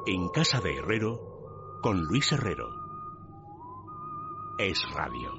En casa de Herrero, con Luis Herrero. Es Radio.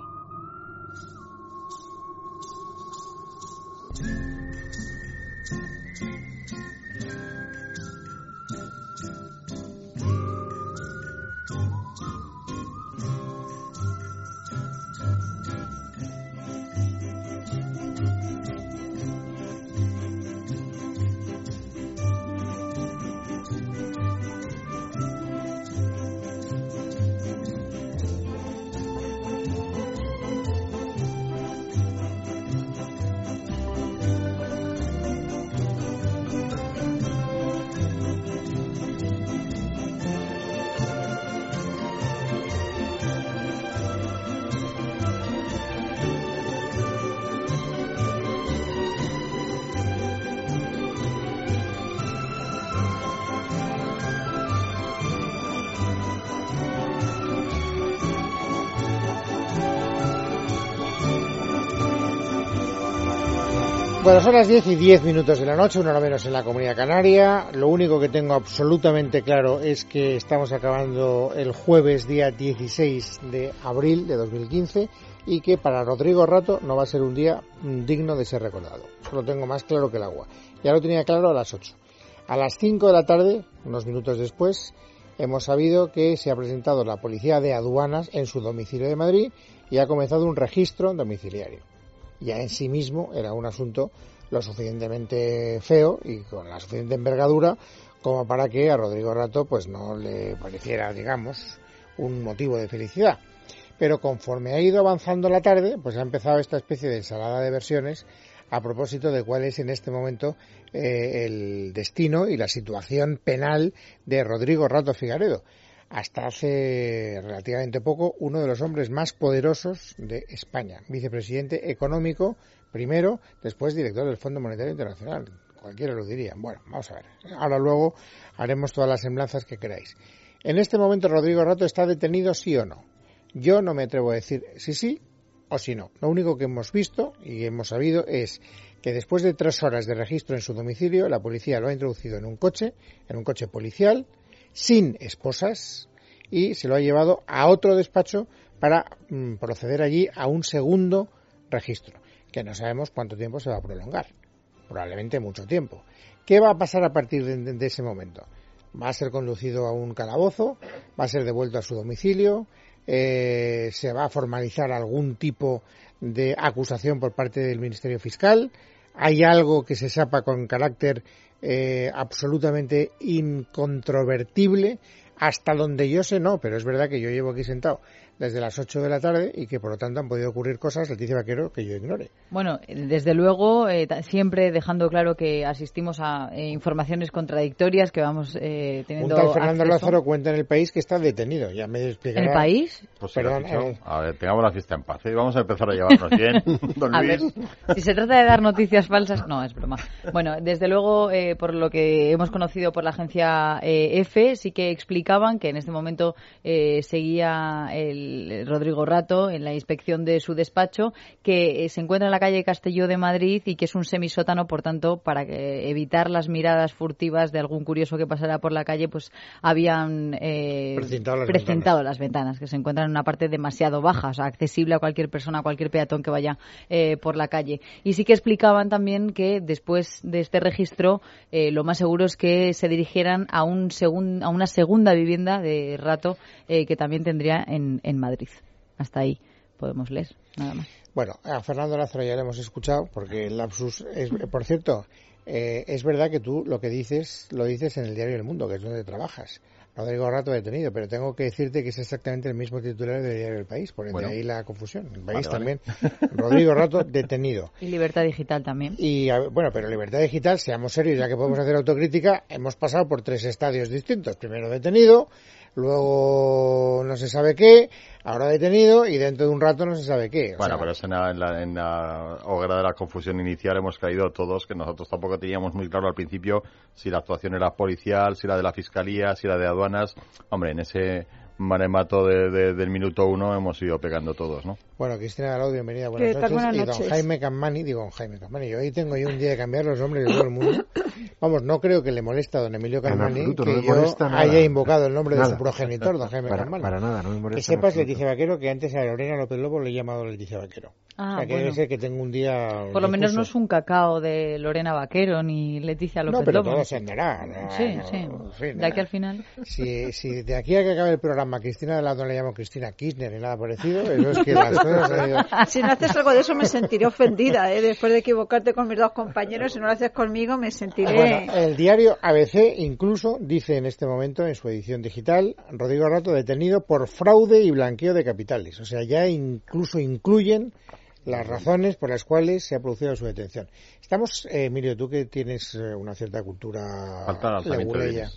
Bueno, son las 10:10 de la noche, una hora menos en la Comunidad Canaria. Lo único que tengo absolutamente claro es que estamos acabando el jueves día 16 de abril de 2015 y que para Rodrigo Rato no va a ser un día digno de ser recordado. Eso lo tengo más claro que el agua. Ya lo tenía claro a las 8. A las 5 de la tarde, unos minutos después, hemos sabido que se ha presentado la Policía de Aduanas en su domicilio de Madrid y ha comenzado un registro domiciliario. Ya en sí mismo era un asunto lo suficientemente feo y con la suficiente envergadura como para que a Rodrigo Rato pues no le pareciera, digamos, un motivo de felicidad. Pero conforme ha ido avanzando la tarde, pues ha empezado esta especie de ensalada de versiones a propósito de cuál es en este momento el destino y la situación penal de Rodrigo Rato Figaredo. Hasta hace relativamente poco, uno de los hombres más poderosos de España, vicepresidente económico, primero, después director del Fondo Monetario Internacional. Cualquiera lo diría. Bueno, vamos a ver. Ahora luego haremos todas las semblanzas que queráis. En este momento Rodrigo Rato está detenido, sí o no. Yo no me atrevo a decir si sí o si no. Lo único que hemos visto y hemos sabido es que después de 3 horas de registro en su domicilio, la policía lo ha introducido en un coche policial, sin esposas, y se lo ha llevado a otro despacho para proceder allí a un segundo registro, que no sabemos cuánto tiempo se va a prolongar, probablemente mucho tiempo. ¿Qué va a pasar a partir de ese momento? ¿Va a ser conducido a un calabozo? ¿Va a ser devuelto a su domicilio? ¿Se va a formalizar algún tipo de acusación por parte del Ministerio Fiscal? ¿Hay algo que se sepa con carácter absolutamente incontrovertible? Hasta donde yo sé no, pero es verdad que yo llevo aquí sentado desde las 8 de la tarde y que por lo tanto han podido ocurrir cosas, Leticia Vaquero, que yo ignore. Bueno, desde luego, siempre dejando claro que asistimos a informaciones contradictorias que vamos teniendo un tal Fernando acceso. Lázaro cuenta en El País que está detenido, ya me explicará. ¿En El País? Pues perdón, a ver, tengamos la fiesta en paz, ¿eh? Vamos a empezar a llevarnos bien, don A Luis. ver, si se trata de dar noticias falsas, no, es broma. Bueno, desde luego, por lo que hemos conocido por la agencia EFE, sí que explicaban que en este momento seguía el Rodrigo Rato en la inspección de su despacho, que se encuentra en la calle Castelló de Madrid y que es un semisótano, por tanto, para evitar las miradas furtivas de algún curioso que pasara por la calle, pues habían precintado las ventanas, que se encuentran en una parte demasiado baja, o sea, accesible a cualquier persona, a cualquier peatón que vaya por la calle. Y sí que explicaban también que después de este registro, lo más seguro es que se dirigieran a una segunda vivienda de Rato que también tendría en Madrid. Hasta ahí podemos leer, nada más. Bueno, a Fernando Lázaro ya lo hemos escuchado, porque el lapsus es, por cierto, es verdad que tú lo que dices, lo dices en el diario El Mundo, que es donde trabajas. Rodrigo Rato detenido, pero tengo que decirte que es exactamente el mismo titular del diario El País, por de ahí la confusión. El País también. Rodrigo Rato detenido. Y Libertad Digital también. Y bueno, pero Libertad Digital, seamos serios, ya que podemos hacer autocrítica, hemos pasado por 3 estadios distintos. Primero detenido, luego no se sabe qué, ahora detenido y dentro de un rato no se sabe qué. Bueno, pero es en la hoguera de la confusión inicial hemos caído todos, que nosotros tampoco teníamos muy claro al principio si la actuación era policial, si era de la Fiscalía, si era de aduanas. Hombre, en ese maremato del minuto 1 hemos ido pegando todos, ¿no? Bueno, Cristina Dalot, bienvenida, buenas noches. Buenas y noches. don Jaime Campmani, hoy tengo yo un día de cambiar los nombres de todo el mundo. Vamos, no creo que le moleste a don Emilio Campmani que yo haya invocado el nombre de su progenitor, don Jaime Campmani. Para nada, no me molesta. Que sepas, Leticia Vaquero, que antes a Lorena López Lobo le he llamado Leticia Vaquero. O sea, que debe ser que tengo un día... Por lo menos no es un cacao de Lorena Vaquero ni Leticia López Lobo. No, pero todo se andará. Sí. En fin, de aquí al final. Si de aquí a que acabe el programa Cristina de Lado no le llamo Cristina Kirchner ni nada parecido, eso es que las cosas han ido... Si no haces algo de eso me sentiré ofendida, después de equivocarte con mis dos compañeros. Si no lo haces conmigo me sentiré... Bueno, el diario ABC incluso dice en este momento, en su edición digital, Rodrigo Rato detenido por fraude y blanqueo de capitales. O sea, ya incluso incluyen las razones por las cuales se ha producido su detención. Estamos, Emilio, tú que tienes una cierta cultura leguleya.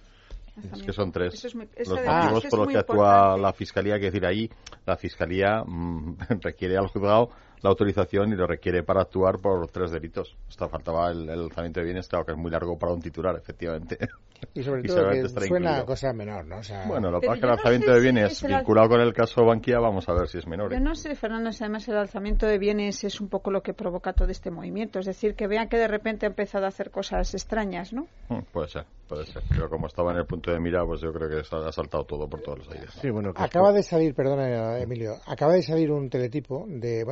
Es que son tres los motivos por los que actúa la Fiscalía, que decir, ahí la Fiscalía requiere al juzgado la autorización y lo requiere para actuar por 3 delitos. Esto faltaba el alzamiento de bienes, claro que es muy largo para un titular, efectivamente. Y sobre todo que suena a cosa menor, ¿no? O sea, bueno, lo que pasa es que el alzamiento de bienes vinculado con el caso Bankia, vamos a ver si es menor. Yo no sé, Fernando, si además el alzamiento de bienes es un poco lo que provoca todo este movimiento. Es decir, que vean que de repente ha empezado a hacer cosas extrañas, ¿no? Puede ser. Pero como estaba en el punto de mira, pues yo creo que ha saltado todo por todos los aires. Sí, bueno, acaba de salir, perdona, Emilio, acaba de salir un teletipo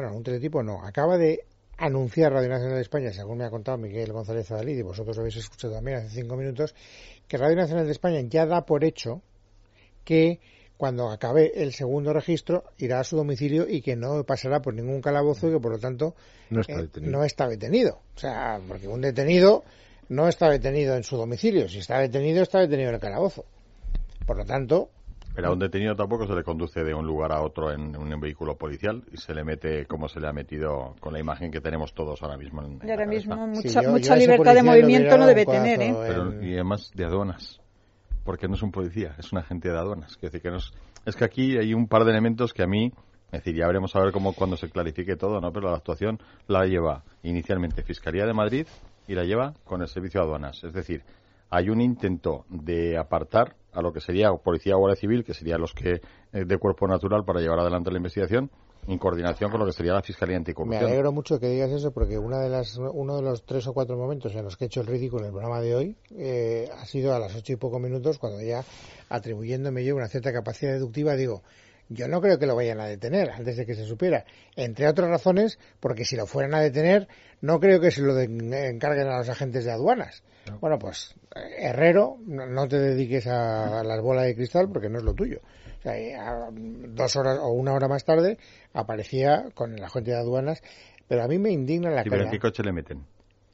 acaba de anunciar Radio Nacional de España, según me ha contado Miguel González Adalid, y vosotros lo habéis escuchado también hace 5 minutos, que Radio Nacional de España ya da por hecho que cuando acabe el segundo registro irá a su domicilio y que no pasará por ningún calabozo y que por lo tanto no está detenido. O sea, porque un detenido no está detenido en su domicilio. Si está detenido en el calabozo. Por lo tanto... Pero a un detenido tampoco se le conduce de un lugar a otro en un vehículo policial y se le mete como se le ha metido con la imagen que tenemos todos ahora mismo. Y ahora mismo mucha libertad de movimiento no debe tener, ¿eh? Pero, y además de aduanas. Porque no es un policía, es un agente de aduanas. Es decir, que es que aquí hay un par de elementos que a mí... Es decir, ya veremos a ver cómo cuando se clarifique todo, ¿no? Pero la actuación la lleva inicialmente Fiscalía de Madrid y la lleva con el Servicio de Aduanas. Es decir, hay un intento de apartar a lo que sería Policía o Guardia Civil, que serían los que de cuerpo natural para llevar adelante la investigación, en coordinación con lo que sería la Fiscalía Anticorrupción. Me alegro mucho que digas eso, porque uno de los 3 o 4 momentos en los que he hecho el ridículo en el programa de hoy ha sido a las 8 y poco minutos, cuando ya atribuyéndome yo una cierta capacidad deductiva, digo... Yo no creo que lo vayan a detener antes de que se supiera, entre otras razones, porque si lo fueran a detener, no creo que se lo encarguen a los agentes de aduanas. No. Bueno, pues, Herrero, no te dediques a las bolas de cristal porque no es lo tuyo. O sea, 2 horas o 1 hora más tarde aparecía con el agente de aduanas, pero a mí me indigna la cara. ¿Pero en qué coche le meten?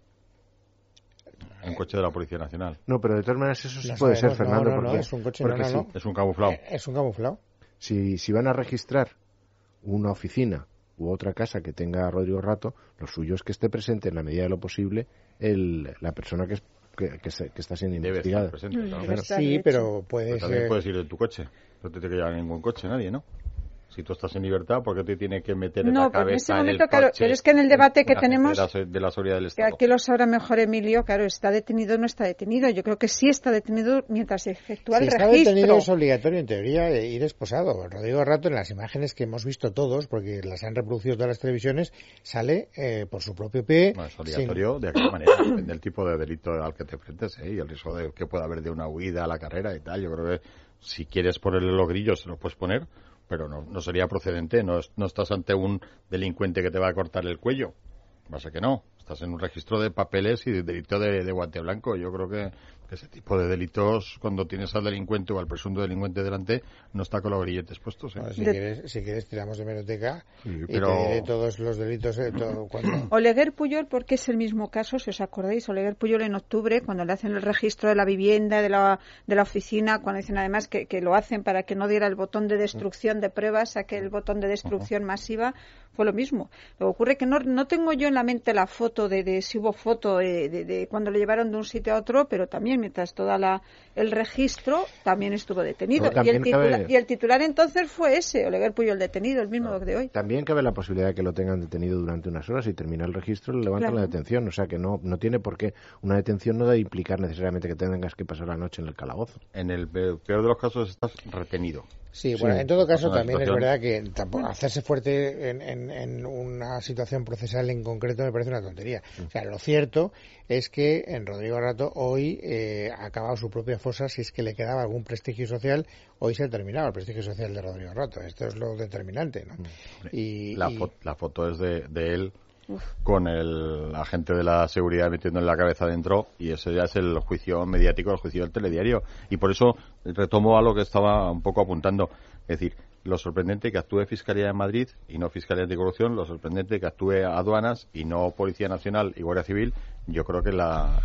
Un coche de la Policía Nacional. No, pero de todas maneras eso sí puede ser, Fernando. No, es un coche, es un camuflado. Es un camuflado. Si van a registrar una oficina u otra casa que tenga Rodrigo Rato, lo suyo es que esté presente en la medida de lo posible la persona que está siendo investigada. Claro. Sí, pero puedes ir en tu coche. No te tiene que llevar ningún coche nadie, ¿no? Si tú estás en libertad, ¿por qué te tiene que meter en la cabeza en el coche? Claro, pero es que en el debate que tenemos... De la seguridad del Estado. Que aquí lo sabrá mejor Emilio, claro, ¿está detenido o no está detenido? Yo creo que sí está detenido mientras se efectúa el registro. Si está detenido es obligatorio, en teoría, ir esposado. Rodrigo Rato, en las imágenes que hemos visto todos, porque las han reproducido todas las televisiones, sale por su propio pie... No, es obligatorio de aquella manera, depende del tipo de delito al que te enfrentes, y el riesgo de que pueda haber de una huida a la carrera y tal. Yo creo que si quieres ponerle los grillos, se los puedes poner, pero no sería procedente. No estás ante un delincuente que te va a cortar el cuello. Pasa que no. Estás en un registro de papeles y de delito de guante blanco. Yo creo que ese tipo de delitos, cuando tienes al delincuente o al presunto delincuente delante, no está con los grilletes puestos. Bueno, si quieres tiramos de hemeroteca y te diré todos los delitos. Oleguer Pujol, porque es el mismo caso, si os acordáis, Oleguer Pujol en octubre, cuando le hacen el registro de la vivienda, de la oficina, cuando dicen además que lo hacen para que no diera el botón de destrucción de pruebas, aquel botón de destrucción masiva, fue lo mismo. Lo que ocurre que no tengo yo en la mente la foto de si hubo foto de cuando le llevaron de un sitio a otro, pero también mientras el registro también estuvo detenido. Y el titular entonces fue ese, Oleguer Pujol detenido, el mismo de hoy. También cabe la posibilidad de que lo tengan detenido durante unas horas y termina el registro y le levantan la detención. O sea que no tiene por qué. Una detención no debe implicar necesariamente que tengas que pasar la noche en el calabozo. En el peor de los casos estás retenido. Sí, bueno, en todo caso también situación... es verdad que hacerse fuerte en una situación procesal en concreto me parece una tontería. O sea, lo cierto es que en Rodrigo Rato hoy ha acabado su propia fosa. Si es que le quedaba algún prestigio social, hoy se ha terminado el prestigio social de Rodrigo Rato. Esto es lo determinante, ¿no? La foto es de él con el agente de la seguridad metiendo en la cabeza dentro, y ese ya es el juicio mediático, el juicio del telediario. Y por eso retomo a lo que estaba un poco apuntando. Es decir, lo sorprendente que actúe Fiscalía de Madrid y no Fiscalía Anticorrupción, lo sorprendente que actúe Aduanas y no Policía Nacional y Guardia Civil. Yo creo que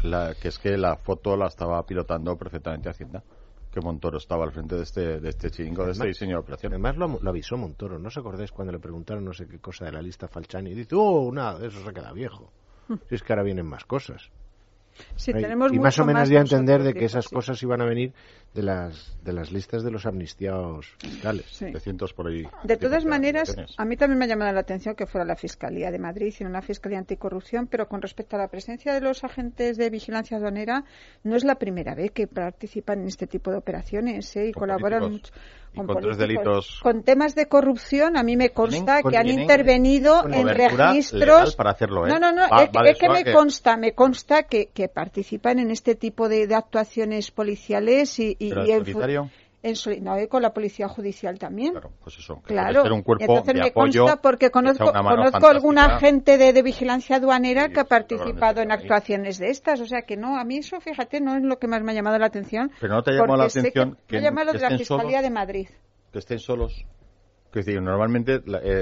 que la foto la estaba pilotando perfectamente Hacienda, que Montoro estaba al frente de este chiringo, de este diseño de operación. Además lo avisó Montoro. ¿No os acordáis cuando le preguntaron no sé qué cosa de la lista Falciani? Y dice, nada, eso se queda viejo. Si es que ahora vienen más cosas. Sí, tenemos y más o menos ya entender de que esas sí. cosas iban a venir de las listas de los amnistiados fiscales. Sí. 300 por ahí. De todas maneras, a mí también me ha llamado la atención que fuera la Fiscalía de Madrid y no una Fiscalía Anticorrupción, pero con respecto a la presencia de los agentes de vigilancia aduanera, no es la primera vez que participan en este tipo de operaciones y colaboran mucho. Con tres delitos. Con temas de corrupción, a mí me consta que han intervenido en registros. Para hacerlo, No, es que me consta que participan en este tipo de actuaciones policiales y ¿en solitario? Con la policía judicial también. Claro, pues eso. Claro. Ser un cuerpo entonces de me apoyo, consta porque conozco algún agente de vigilancia aduanera que ha participado en actuaciones de estas. O sea que no, a mí eso, fíjate, no es lo que más me ha llamado la atención. Pero no te ha llamado la atención me ha llamado de la Fiscalía de Madrid. Que estén solos. Es decir, normalmente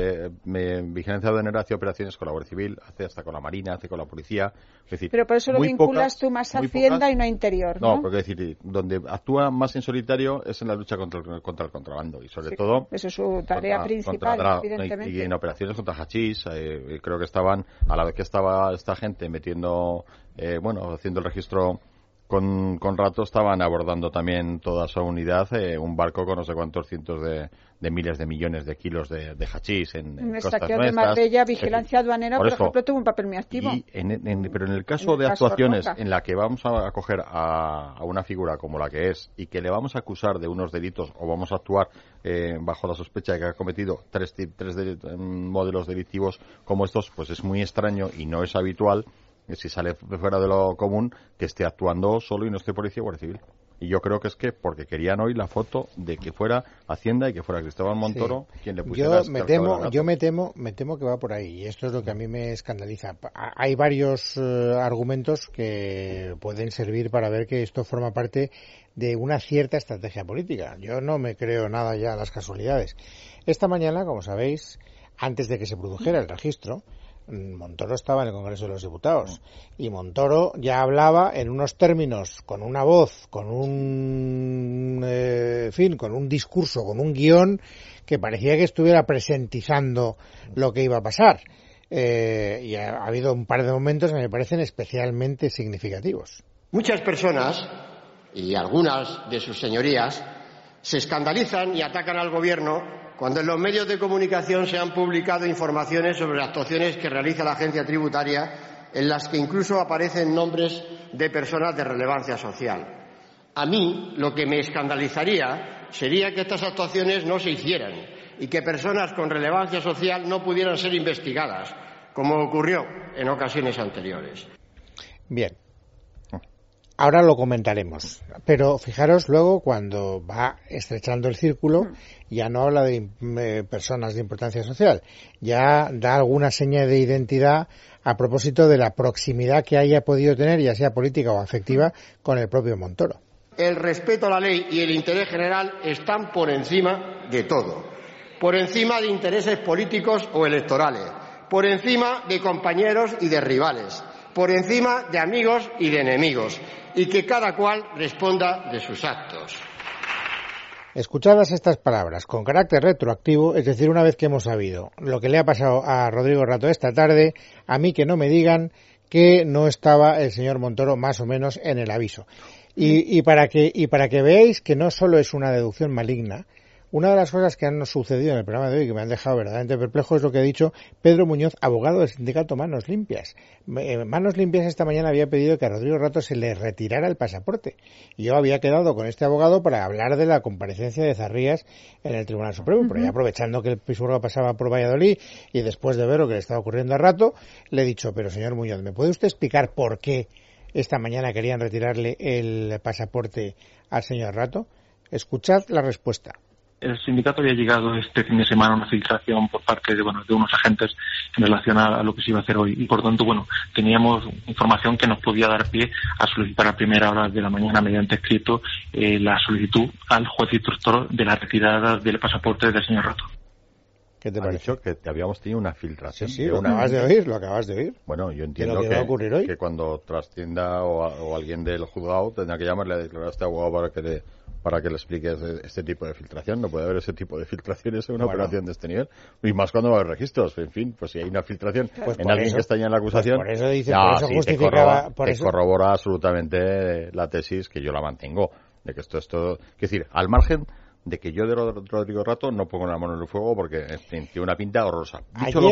Vigilancia Aduanera hace operaciones con la Guardia Civil, hace hasta con la Marina, hace con la Policía. Es decir, pero por eso lo vinculas tú más a Hacienda y no a Interior, ¿no? No, porque es decir, donde actúa más en solitario es en la lucha contra el contrabando y sobre todo... Eso es su tarea principal, evidentemente. Y en operaciones contra hachís, creo que estaban, a la vez que estaba esta gente metiendo, haciendo el registro con Rato, estaban abordando también toda su unidad un barco con no sé cuántos cientos de miles de millones de kilos de hachís en nuestra costas estación nuestras. De Marbella, Vigilancia Aduanera, por ejemplo, tuvo un papel muy activo. Pero en el caso de actuaciones en la que vamos a acoger a una figura como la que es y que le vamos a acusar de unos delitos o vamos a actuar bajo la sospecha de que ha cometido tres modelos delictivos como estos, pues es muy extraño y no es habitual, si sale fuera de lo común, que esté actuando solo y no esté Policía o Guardia Civil. Y yo creo que es que porque querían hoy la foto de que fuera Hacienda y que fuera Cristóbal Montoro quien le pusiera. Yo me temo que va por ahí, y esto es lo que a mí me escandaliza. Hay varios argumentos que pueden servir para ver que esto forma parte de una cierta estrategia política. Yo no me creo nada ya a las casualidades. Esta mañana, como sabéis, antes de que se produjera el registro, Montoro estaba en el Congreso de los Diputados y Montoro ya hablaba en unos términos, con una voz, con un con un discurso, con un guión que parecía que estuviera presentizando lo que iba a pasar. Y ha habido un par de momentos que me parecen especialmente significativos. Muchas personas, y algunas de sus señorías, se escandalizan y atacan al Gobierno cuando en los medios de comunicación se han publicado informaciones sobre las actuaciones que realiza la agencia tributaria, en las que incluso aparecen nombres de personas de relevancia social. A mí lo que me escandalizaría sería que estas actuaciones no se hicieran y que personas con relevancia social no pudieran ser investigadas, como ocurrió en ocasiones anteriores. Bien. Ahora lo comentaremos, pero fijaros luego cuando va estrechando el círculo, ya no habla de personas de importancia social, ya da alguna seña de identidad a propósito de la proximidad que haya podido tener, ya sea política o afectiva, con el propio Montoro. El respeto a la ley y el interés general están por encima de todo, por encima de intereses políticos o electorales, por encima de compañeros y de rivales, por encima de amigos y de enemigos, y que cada cual responda de sus actos. Escuchadas estas palabras con carácter retroactivo, es decir, una vez que hemos sabido lo que le ha pasado a Rodrigo Rato esta tarde, a mí que no me digan que no estaba el señor Montoro más o menos en el aviso. Y para que veáis que no solo es una deducción maligna, Una de las cosas que han sucedido en el programa de hoy que me han dejado verdaderamente perplejo es lo que ha dicho Pedro Muñoz, abogado del sindicato Manos Limpias. Manos Limpias esta mañana había pedido que a Rodrigo Rato se le retirara el pasaporte. Y yo había quedado con este abogado para hablar de la comparecencia de Zarrías en el Tribunal Supremo, pero ya aprovechando que el Pisuerga pasaba por Valladolid y después de ver lo que le estaba ocurriendo a Rato, le he dicho, pero señor Muñoz, ¿me puede usted explicar por qué esta mañana querían retirarle el pasaporte al señor Rato? Escuchad la respuesta. El sindicato había llegado este fin de semana a una filtración por parte de unos agentes en relación a lo que se iba a hacer hoy y por tanto teníamos información que nos podía dar pie a solicitar a primera hora de la mañana mediante escrito la solicitud al juez instructor de la retirada del pasaporte del señor Rato. ¿Qué te ha parece? dicho que habíamos tenido una filtración. Sí, lo acabas de oír. Bueno, yo entiendo ¿Qué va a ocurrir hoy? Que cuando trascienda o alguien del juzgado tendrá que llamarle a declarar a este abogado para que le explique este tipo de filtración. No puede haber ese tipo de filtraciones en una operación de este nivel. Y más cuando va a haber registros. En fin, pues si hay una filtración en alguien que está ya en la acusación... Pues por eso dice, por eso justificaba... Te corrobora absolutamente la tesis que yo la mantengo. De que esto es todo... Es decir, al margen de que yo de Rodrigo Rato no pongo la mano en el fuego porque tiene una pinta horrorosa.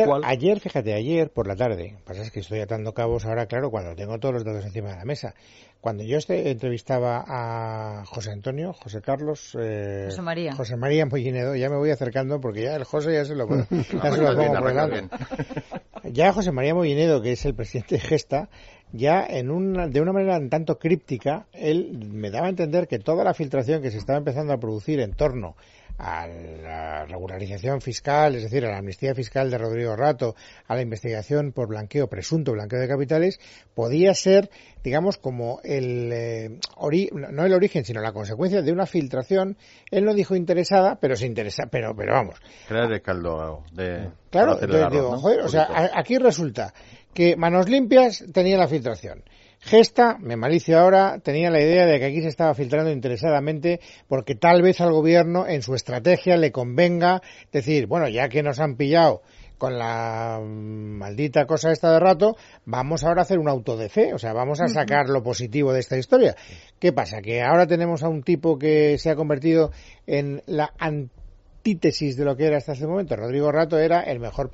Ayer por la tarde, pasa es que estoy atando cabos ahora, claro, cuando tengo todos los datos encima de la mesa. Cuando yo entrevistaba a José Carlos, José María Mollinedo, ya me voy acercando porque ya el José ya se lo pongo por delante. Ya José María Mollinedo, que es el presidente de Gesta, ya de una manera un tanto críptica, él me daba a entender que toda la filtración que se estaba empezando a producir en torno a la regularización fiscal, es decir, a la amnistía fiscal de Rodrigo Rato, a la investigación por presunto blanqueo de capitales, podía ser, digamos, como no el origen, sino la consecuencia de una filtración. Él no dijo interesada, pero se interesa, pero vamos. Crear el caldo de... Claro, entonces digo, joder, o sea, aquí resulta que Manos Limpias tenía la filtración. Gesta, me malicio ahora, tenía la idea de que aquí se estaba filtrando interesadamente porque tal vez al gobierno en su estrategia le convenga decir, bueno, ya que nos han pillado con la maldita cosa esta de Rato, vamos ahora a hacer un auto de fe, o sea, vamos a sacar lo positivo de esta historia. ¿Qué pasa? Que ahora tenemos a un tipo que se ha convertido en la antítesis de lo que era hasta ese momento. Rodrigo Rato era el mejor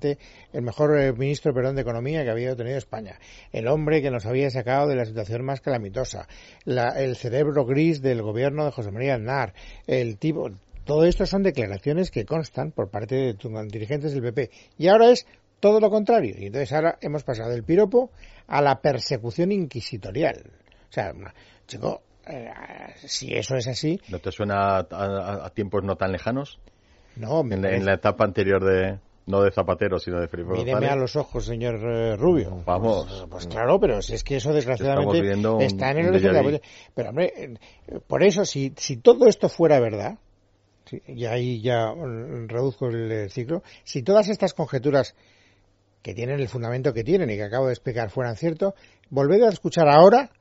ministro de Economía que había tenido España, el hombre que nos había sacado de la situación más calamitosa, el cerebro gris del gobierno de José María Aznar, el tipo... Todo esto son declaraciones que constan por parte de dirigentes del PP. Y ahora es todo lo contrario. Y entonces ahora hemos pasado del piropo a la persecución inquisitorial. O sea, chico, si eso es así... ¿No te suena a tiempos no tan lejanos? No, en la etapa anterior no de Zapatero, sino de Felipe González. Míreme a los ojos, señor Rubio. Vamos. Pues claro, pero si es que eso desgraciadamente está en el origen de la... Pero hombre, por eso, si todo esto fuera verdad... Y ahí ya reduzco el ciclo. Si todas estas conjeturas que tienen el fundamento que tienen y que acabo de explicar fueran cierto, volved a escuchar ahora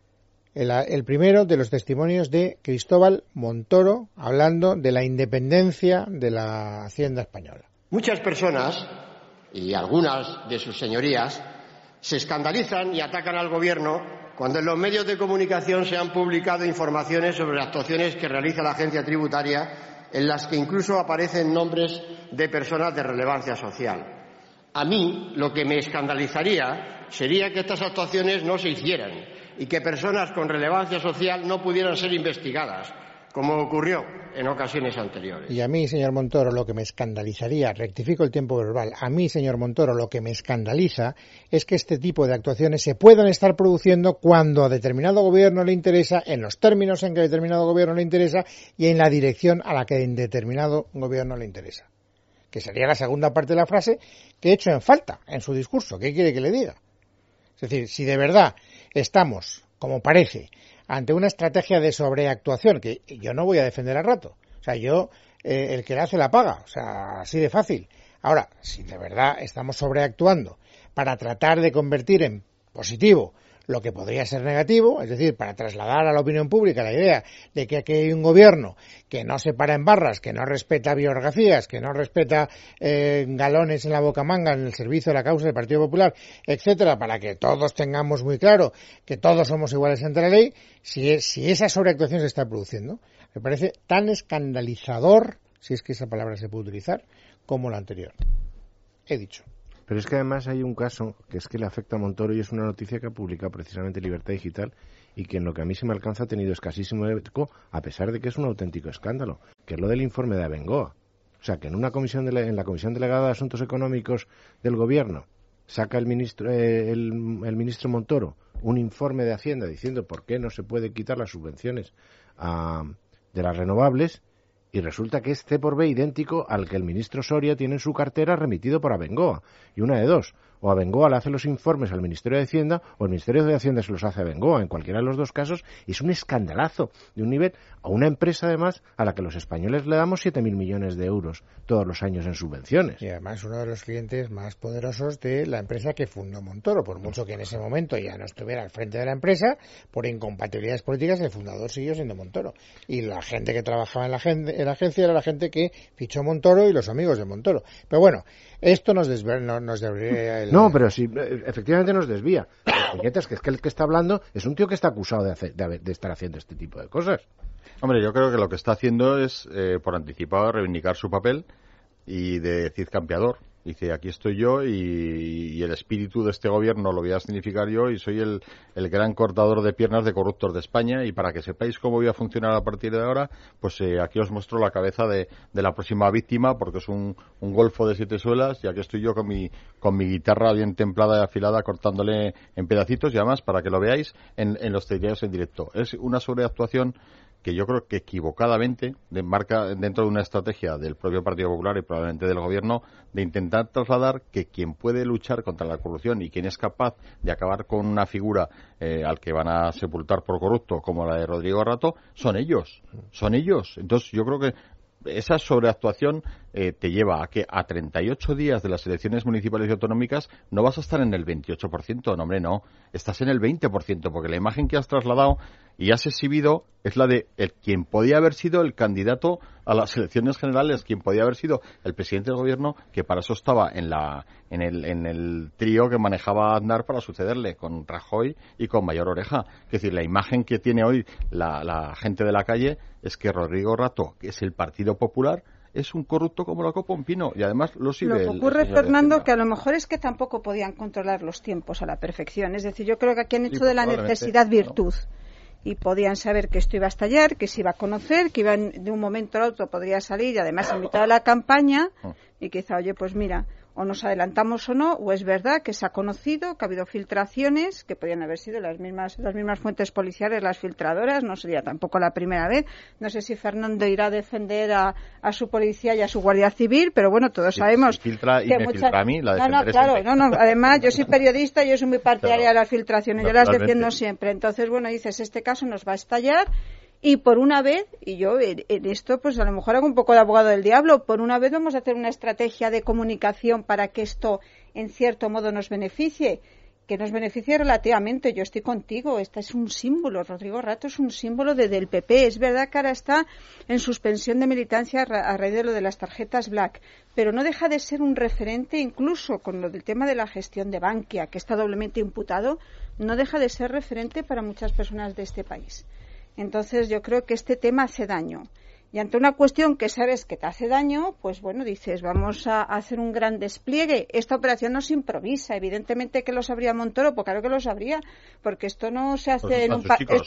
el primero de los testimonios de Cristóbal Montoro hablando de la independencia de la Hacienda española. Muchas personas, y algunas de sus señorías, se escandalizan y atacan al gobierno cuando en los medios de comunicación se han publicado informaciones sobre las actuaciones que realiza la agencia tributaria en las que incluso aparecen nombres de personas de relevancia social. A mí lo que me escandalizaría sería que estas actuaciones no se hicieran y que personas con relevancia social no pudieran ser investigadas, como ocurrió en ocasiones anteriores. Y a mí, señor Montoro, lo que me escandalizaría, rectifico el tiempo verbal, a mí, señor Montoro, lo que me escandaliza es que este tipo de actuaciones se puedan estar produciendo cuando a determinado gobierno le interesa, en los términos en que a determinado gobierno le interesa y en la dirección a la que en determinado gobierno le interesa. Que sería la segunda parte de la frase que he hecho en falta en su discurso. ¿Qué quiere que le diga? Es decir, si de verdad estamos, como parece, ante una estrategia de sobreactuación, que yo no voy a defender al Rato. O sea, el que la hace la paga. O sea, así de fácil. Ahora, si de verdad estamos sobreactuando para tratar de convertir en positivo lo que podría ser negativo, es decir, para trasladar a la opinión pública la idea de que aquí hay un gobierno que no se para en barras, que no respeta biografías, que no respeta galones en la bocamanga en el servicio de la causa del Partido Popular, etcétera, para que todos tengamos muy claro que todos somos iguales ante la ley. Si esa sobreactuación se está produciendo, me parece tan escandalizador, si es que esa palabra se puede utilizar, como la anterior. He dicho. Pero es que además hay un caso que es que le afecta a Montoro y es una noticia que ha publicado precisamente Libertad Digital y que en lo que a mí se me alcanza ha tenido escasísimo eco, a pesar de que es un auténtico escándalo, que es lo del informe de Abengoa. O sea, que en una comisión en la Comisión Delegada de Asuntos Económicos del Gobierno saca el ministro Montoro un informe de Hacienda diciendo por qué no se puede quitar las subvenciones de las renovables, y resulta que es C por B idéntico al que el ministro Soria tiene en su cartera remitido por Abengoa. Y una de dos, o Abengoa le hace los informes al Ministerio de Hacienda o el Ministerio de Hacienda se los hace a Abengoa. En cualquiera de los dos casos es un escandalazo de un nivel a una empresa además a la que los españoles le damos 7.000 millones de euros todos los años en subvenciones. Y además uno de los clientes más poderosos de la empresa que fundó Montoro, por mucho que en ese momento ya no estuviera al frente de la empresa, por incompatibilidades políticas el fundador siguió siendo Montoro. Y la gente que trabajaba en la agencia era la gente que fichó Montoro y los amigos de Montoro. Pero bueno, esto nos desvía. No, pero sí, efectivamente nos desvía. Es que el que está hablando es un tío que está acusado de estar haciendo este tipo de cosas. Hombre, yo creo que lo que está haciendo es, por anticipado, reivindicar su papel y de Cid campeador. Dice, aquí estoy yo y el espíritu de este gobierno lo voy a significar yo y soy el gran cortador de piernas de corruptos de España, y para que sepáis cómo voy a funcionar a partir de ahora, pues aquí os muestro la cabeza de la próxima víctima, porque es un golfo de 7 suelas, y aquí estoy yo con mi guitarra bien templada y afilada cortándole en pedacitos, y además para que lo veáis en los telediarios en directo. Es una sobreactuación que yo creo que equivocadamente marca dentro de una estrategia del propio Partido Popular y probablemente del Gobierno de intentar trasladar que quien puede luchar contra la corrupción y quien es capaz de acabar con una figura al que van a sepultar por corrupto como la de Rodrigo Rato, son ellos. Entonces yo creo que esa sobreactuación te lleva a que a 38 días de las elecciones municipales y autonómicas no vas a estar en el 28%, no hombre, no, estás en el 20%, porque la imagen que has trasladado y has exhibido es la de quien podía haber sido el candidato a las elecciones generales, quien podía haber sido el presidente del gobierno, que para eso estaba en el trío que manejaba Aznar para sucederle, con Rajoy y con Mayor Oreja. Es decir, la imagen que tiene hoy la gente de la calle es que Rodrigo Rato, que es el Partido Popular, es un corrupto como la copa un pino, y además lo sigue. Lo que ocurre, Fernando, que a lo mejor es que tampoco podían controlar los tiempos a la perfección. Es decir, yo creo que aquí han hecho de la necesidad virtud. Y podían saber que esto iba a estallar, que se iba a conocer, que de un momento a otro podría salir, y además invitado a la campaña, y quizá, oye, pues mira, o nos adelantamos o no, o es verdad que se ha conocido, que ha habido filtraciones, que podían haber sido las mismas fuentes policiales, las filtradoras, no sería tampoco la primera vez. No sé si Fernando irá a defender a su policía y a su Guardia Civil, pero bueno, todos sabemos si filtra y que me filtra a mí, la defenderé además yo soy periodista y yo soy muy partidaria de las filtraciones, yo las defiendo siempre. Entonces, bueno, dices, este caso nos va a estallar. Y por una vez, y yo en esto pues a lo mejor hago un poco de abogado del diablo, por una vez vamos a hacer una estrategia de comunicación para que esto en cierto modo nos beneficie, que nos beneficie relativamente. Yo estoy contigo, este es un símbolo, Rodrigo Rato es un símbolo del PP. Es verdad que ahora está en suspensión de militancia a raíz de lo de las tarjetas Black, pero no deja de ser un referente, incluso con lo del tema de la gestión de Bankia, que está doblemente imputado, no deja de ser referente para muchas personas de este país. Entonces yo creo que este tema hace daño. Y ante una cuestión que sabes que te hace daño, pues bueno, dices, vamos a hacer un gran despliegue. Esta operación no se improvisa. Evidentemente que lo sabría Montoro, pues claro que lo sabría, porque esto no se hace en un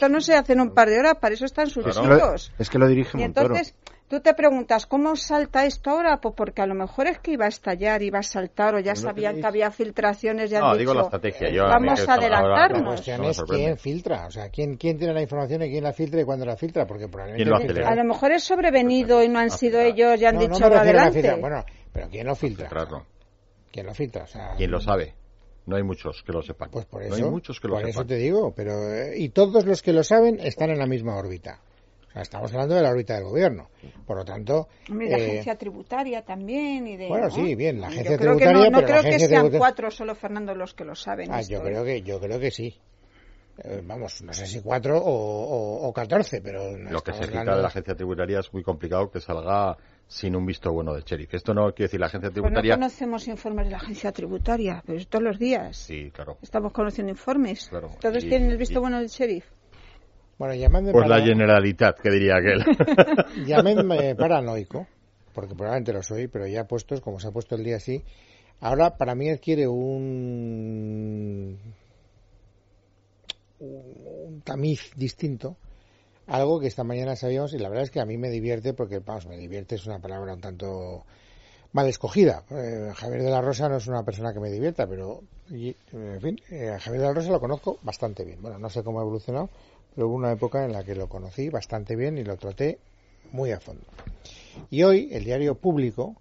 par de horas, para eso están sus chicos. Es que lo dirige Montoro. Entonces, tú te preguntas, ¿cómo salta esto ahora? Pues porque a lo mejor es que iba a estallar, iba a saltar, o ya sabían que había filtraciones, ya han dicho, digo la estrategia. Vamos a adelantarnos. La cuestión es quién filtra, o sea, quién tiene la información y quién la filtra y cuándo la filtra, porque probablemente... A lo mejor es sobrevenido y no han sido ellos, ya han dicho adelante. Bueno, pero ¿quién lo filtra? ¿Quién lo filtra? O sea, ¿quién lo sabe? No hay muchos que lo sepan. Pues por eso, no hay muchos que lo sepan. Por eso te digo, pero y todos los que lo saben están en la misma órbita. O sea, estamos hablando de la órbita del gobierno. Por lo tanto... Y la agencia tributaria también. Y bueno, ¿no? sí, bien, la agencia tributaria... tributaria... No creo que sean 4 solo, Fernando, los que lo saben. Yo creo que sí. vamos, no sé si 4 o 14, pero... Lo que se cita de la agencia tributaria es muy complicado que salga sin un visto bueno del sheriff. Esto no quiere decir la agencia tributaria... Pues no conocemos informes de la agencia tributaria, pero todos los días. Sí, claro. Estamos conociendo informes. Claro. ¿Todos tienen el visto bueno del sheriff? Bueno, llamadme pues la Generalitat, que diría aquel. Llámenme paranoico, porque probablemente lo soy, pero ya puestos, como se ha puesto el día así, ahora para mí adquiere un tamiz distinto, algo que esta mañana sabíamos, y la verdad es que a mí me divierte, porque, vamos, me divierte es una palabra un tanto mal escogida. Javier de la Rosa no es una persona que me divierta, pero, en fin, a Javier de la Rosa lo conozco bastante bien. Bueno, no sé cómo ha evolucionado, pero hubo una época en la que lo conocí bastante bien y lo traté muy a fondo. Y hoy el diario Público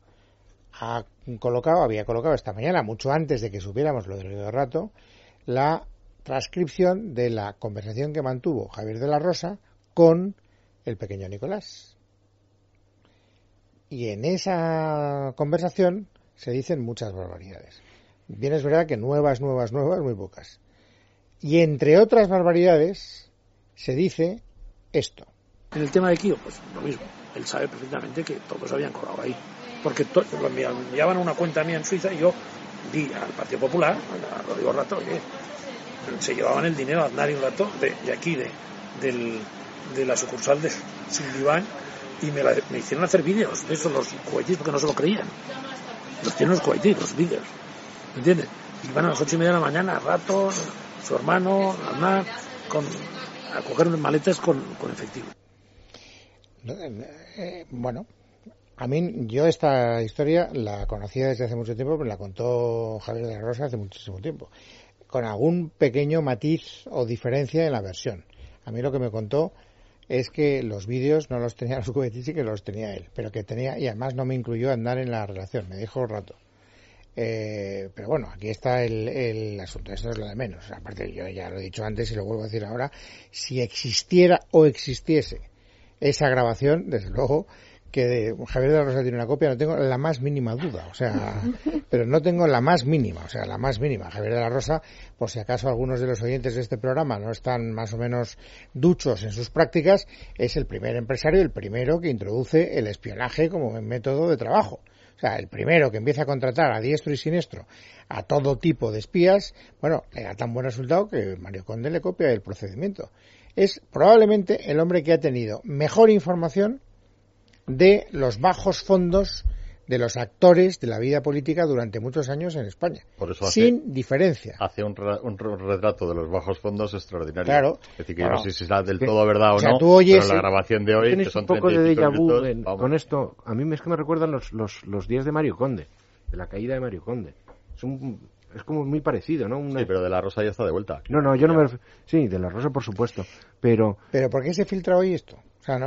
había colocado esta mañana, mucho antes de que supiéramos lo del Río de Rato, la transcripción de la conversación que mantuvo Javier de la Rosa con el pequeño Nicolás. Y en esa conversación se dicen muchas barbaridades. Bien es verdad que nuevas, muy pocas. Y entre otras barbaridades se dice esto. En el tema de Kio, pues lo mismo. Él sabe perfectamente que todos habían cobrado ahí. Porque lo enviaban a una cuenta mía en Suiza y yo vi al Partido Popular, a Rodrigo Rato, que se llevaban el dinero a Aznar y Rato de aquí, de la sucursal de Sindiván, y me hicieron hacer vídeos de eso los kuwaitíes, porque no se lo creían. Los tienen los kuwaitíes, los vídeos. ¿Me entiendes? Y van a las 8:30 de la mañana, Rato, su hermano, Aznar, a coger maletas con efectivo. Bueno, a mí, yo esta historia la conocía desde hace mucho tiempo, pero la contó Javier de la Rosa hace muchísimo tiempo, con algún pequeño matiz o diferencia en la versión. A mí lo que me contó es que los vídeos no los tenía los kuwaitíes y que los tenía él, pero que tenía, y además no me incluyó andar en la relación, me dijo Rato. Pero bueno, aquí está el asunto, esto es lo de menos. Aparte, yo ya lo he dicho antes y lo vuelvo a decir ahora, si existiera o existiese esa grabación, desde luego que Javier de la Rosa tiene una copia, no tengo la más mínima duda, o sea, pero no tengo la más mínima, Javier de la Rosa, por si acaso algunos de los oyentes de este programa no están más o menos duchos en sus prácticas, es el primer empresario, el primero que introduce el espionaje como método de trabajo. O sea, el primero que empieza a contratar a diestro y siniestro a todo tipo de espías, bueno, le da tan buen resultado que Mario Conde le copia el procedimiento. Es probablemente el hombre que ha tenido mejor información de los bajos fondos de los actores de la vida política durante muchos años en España. Por eso sin diferencia. Hace un retrato de los bajos fondos extraordinario. Claro. Es decir, que yo no sé si es del todo verdad o sea, no, tú oyes, pero la grabación de hoy, que son 30 y pico de déjà vu minutos, con esto. A mí es que me recuerdan los días de Mario Conde, de la caída de Mario Conde. Es como muy parecido, ¿no? Sí, pero de la Rosa ya está de vuelta. No, yo no me refiero... Sí, de la Rosa, por supuesto, pero... ¿Pero por qué se filtra hoy esto? O sea,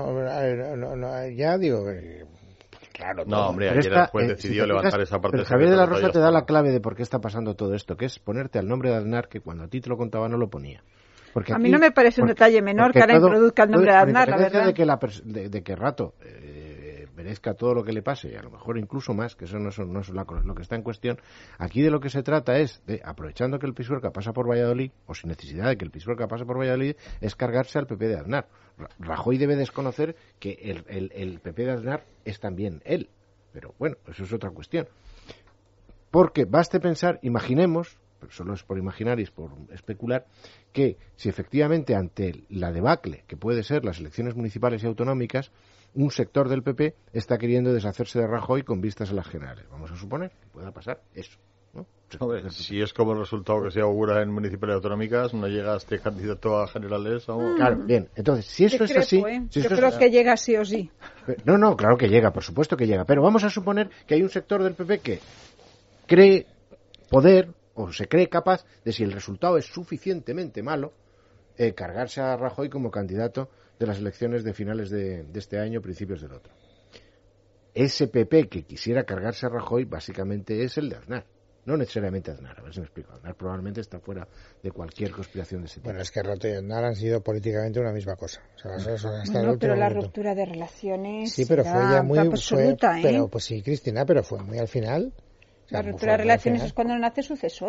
ya digo... Claro, no, hombre, ayer el juez decidió levantar esa parte. Pero Javier de la Rosa te da la clave de por qué está pasando todo esto, que es ponerte al nombre de Aznar, que cuando a ti te lo contaba no lo ponía. Porque a mí no me parece un detalle menor que ahora introduzca el nombre de Aznar, la verdad. De que Rato merezca todo lo que le pase, y a lo mejor incluso más, que eso no es lo que está en cuestión. Aquí de lo que se trata es de, aprovechando que el Pisuerga pasa por Valladolid, o sin necesidad de que el Pisuerga pase por Valladolid, es cargarse al PP de Aznar. Rajoy debe desconocer que el PP de Aznar es también él, pero bueno, eso es otra cuestión. Porque baste pensar, imaginemos, pero solo es por imaginar y es por especular, que si efectivamente ante la debacle que puede ser las elecciones municipales y autonómicas, un sector del PP está queriendo deshacerse de Rajoy con vistas a las generales. Vamos a suponer que pueda pasar eso, ¿no? Si es como el resultado que se augura en municipales y autonómicas, no llega este candidato a generales. Claro, bien. Entonces, si eso es así... Yo creo que llega sí o sí. No, claro que llega, por supuesto que llega. Pero vamos a suponer que hay un sector del PP que cree poder o se cree capaz de, si el resultado es suficientemente malo, cargarse a Rajoy como candidato de las elecciones de finales de este año, principios del otro. Ese PP que quisiera cargarse a Rajoy básicamente es el de Aznar. No necesariamente Aznar, a ver si me explico. Aznar probablemente está fuera de cualquier conspiración de ese tipo. Bueno, es que Rato y Aznar han sido políticamente una misma cosa. O sea, pero la ruptura de relaciones... Sí, pero fue ya muy absoluta, pero pues sí, Cristina, pero fue muy al final. La ruptura de relaciones es cuando nace sucesor.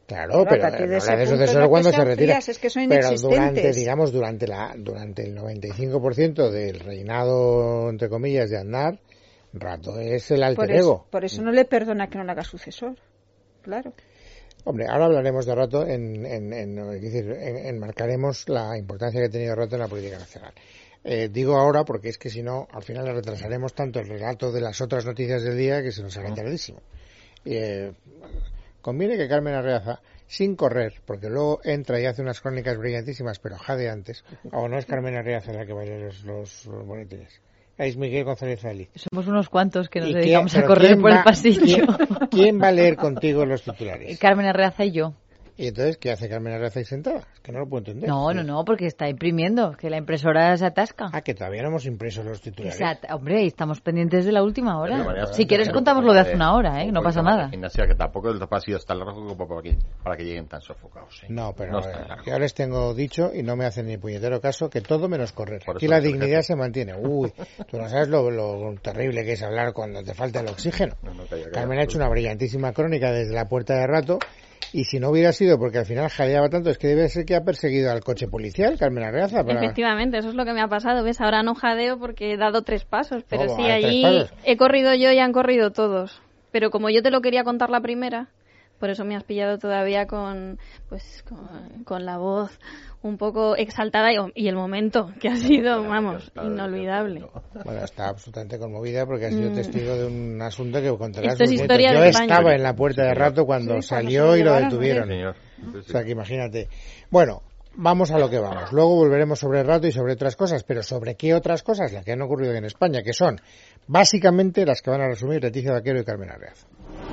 Claro, pero habla de sucesor cuando se retira. Es que son pero durante el 95% del reinado, entre comillas, de Aznar, Rato es el alter ego. Por eso no le perdona que no le haga sucesor. Claro. Hombre, ahora hablaremos de Rato, enmarcaremos la importancia que ha tenido Rato en la política nacional. Digo ahora porque es que si no, al final le retrasaremos tanto el relato de las otras noticias del día que se nos hará tardísimo. Conviene que Carmen Arreaza, sin correr, porque luego entra y hace unas crónicas brillantísimas, pero jadeantes, o no es Carmen Arreaza la que baila los boletines. Es Miguel González Feliz. Somos unos cuantos que nos dedicamos a correr por el pasillo. ¿Quién va a leer contigo los titulares? Carmen Arreaza y yo. ¿Y entonces qué hace Carmen Arreaza ahí sentada? Es que no lo puedo entender. No, porque está imprimiendo, que la impresora se atasca. Que todavía no hemos impreso los titulares. Hombre, estamos pendientes de la última hora. Si quieres contamos lo de hace una hora, no pasa nada. Gimnasia, que tampoco el pasillo está largo como para que lleguen tan sofocados. No, pero yo les tengo dicho, y no me hacen ni puñetero caso, que todo menos correr. Aquí la dignidad se mantiene. Uy, tú no sabes lo terrible que es hablar cuando te falta el oxígeno. Carmen ha hecho una brillantísima crónica desde la puerta de Rato. Y si no hubiera sido porque al final jadeaba tanto, es que debe ser que ha perseguido al coche policial, Carmen Arreaza. Efectivamente, eso es lo que me ha pasado. ¿Ves? Ahora no jadeo porque he dado 3 pasos, pero sí, allí he corrido yo y han corrido todos. Pero como yo te lo quería contar la primera, por eso me has pillado todavía con la voz un poco exaltada y el momento que ha sido, inolvidable. Bueno, está absolutamente conmovida porque ha sido testigo de un asunto que contarás. Esto es historia de España. Yo estaba en la puerta de Rato cuando salió y lo detuvieron. O sea que imagínate. Bueno, vamos a lo que vamos. Luego volveremos sobre Rato y sobre otras cosas, pero ¿sobre qué otras cosas? Las que han ocurrido en España, que son básicamente las que van a resumir Leticia Vaquero y Carmen Arreaza.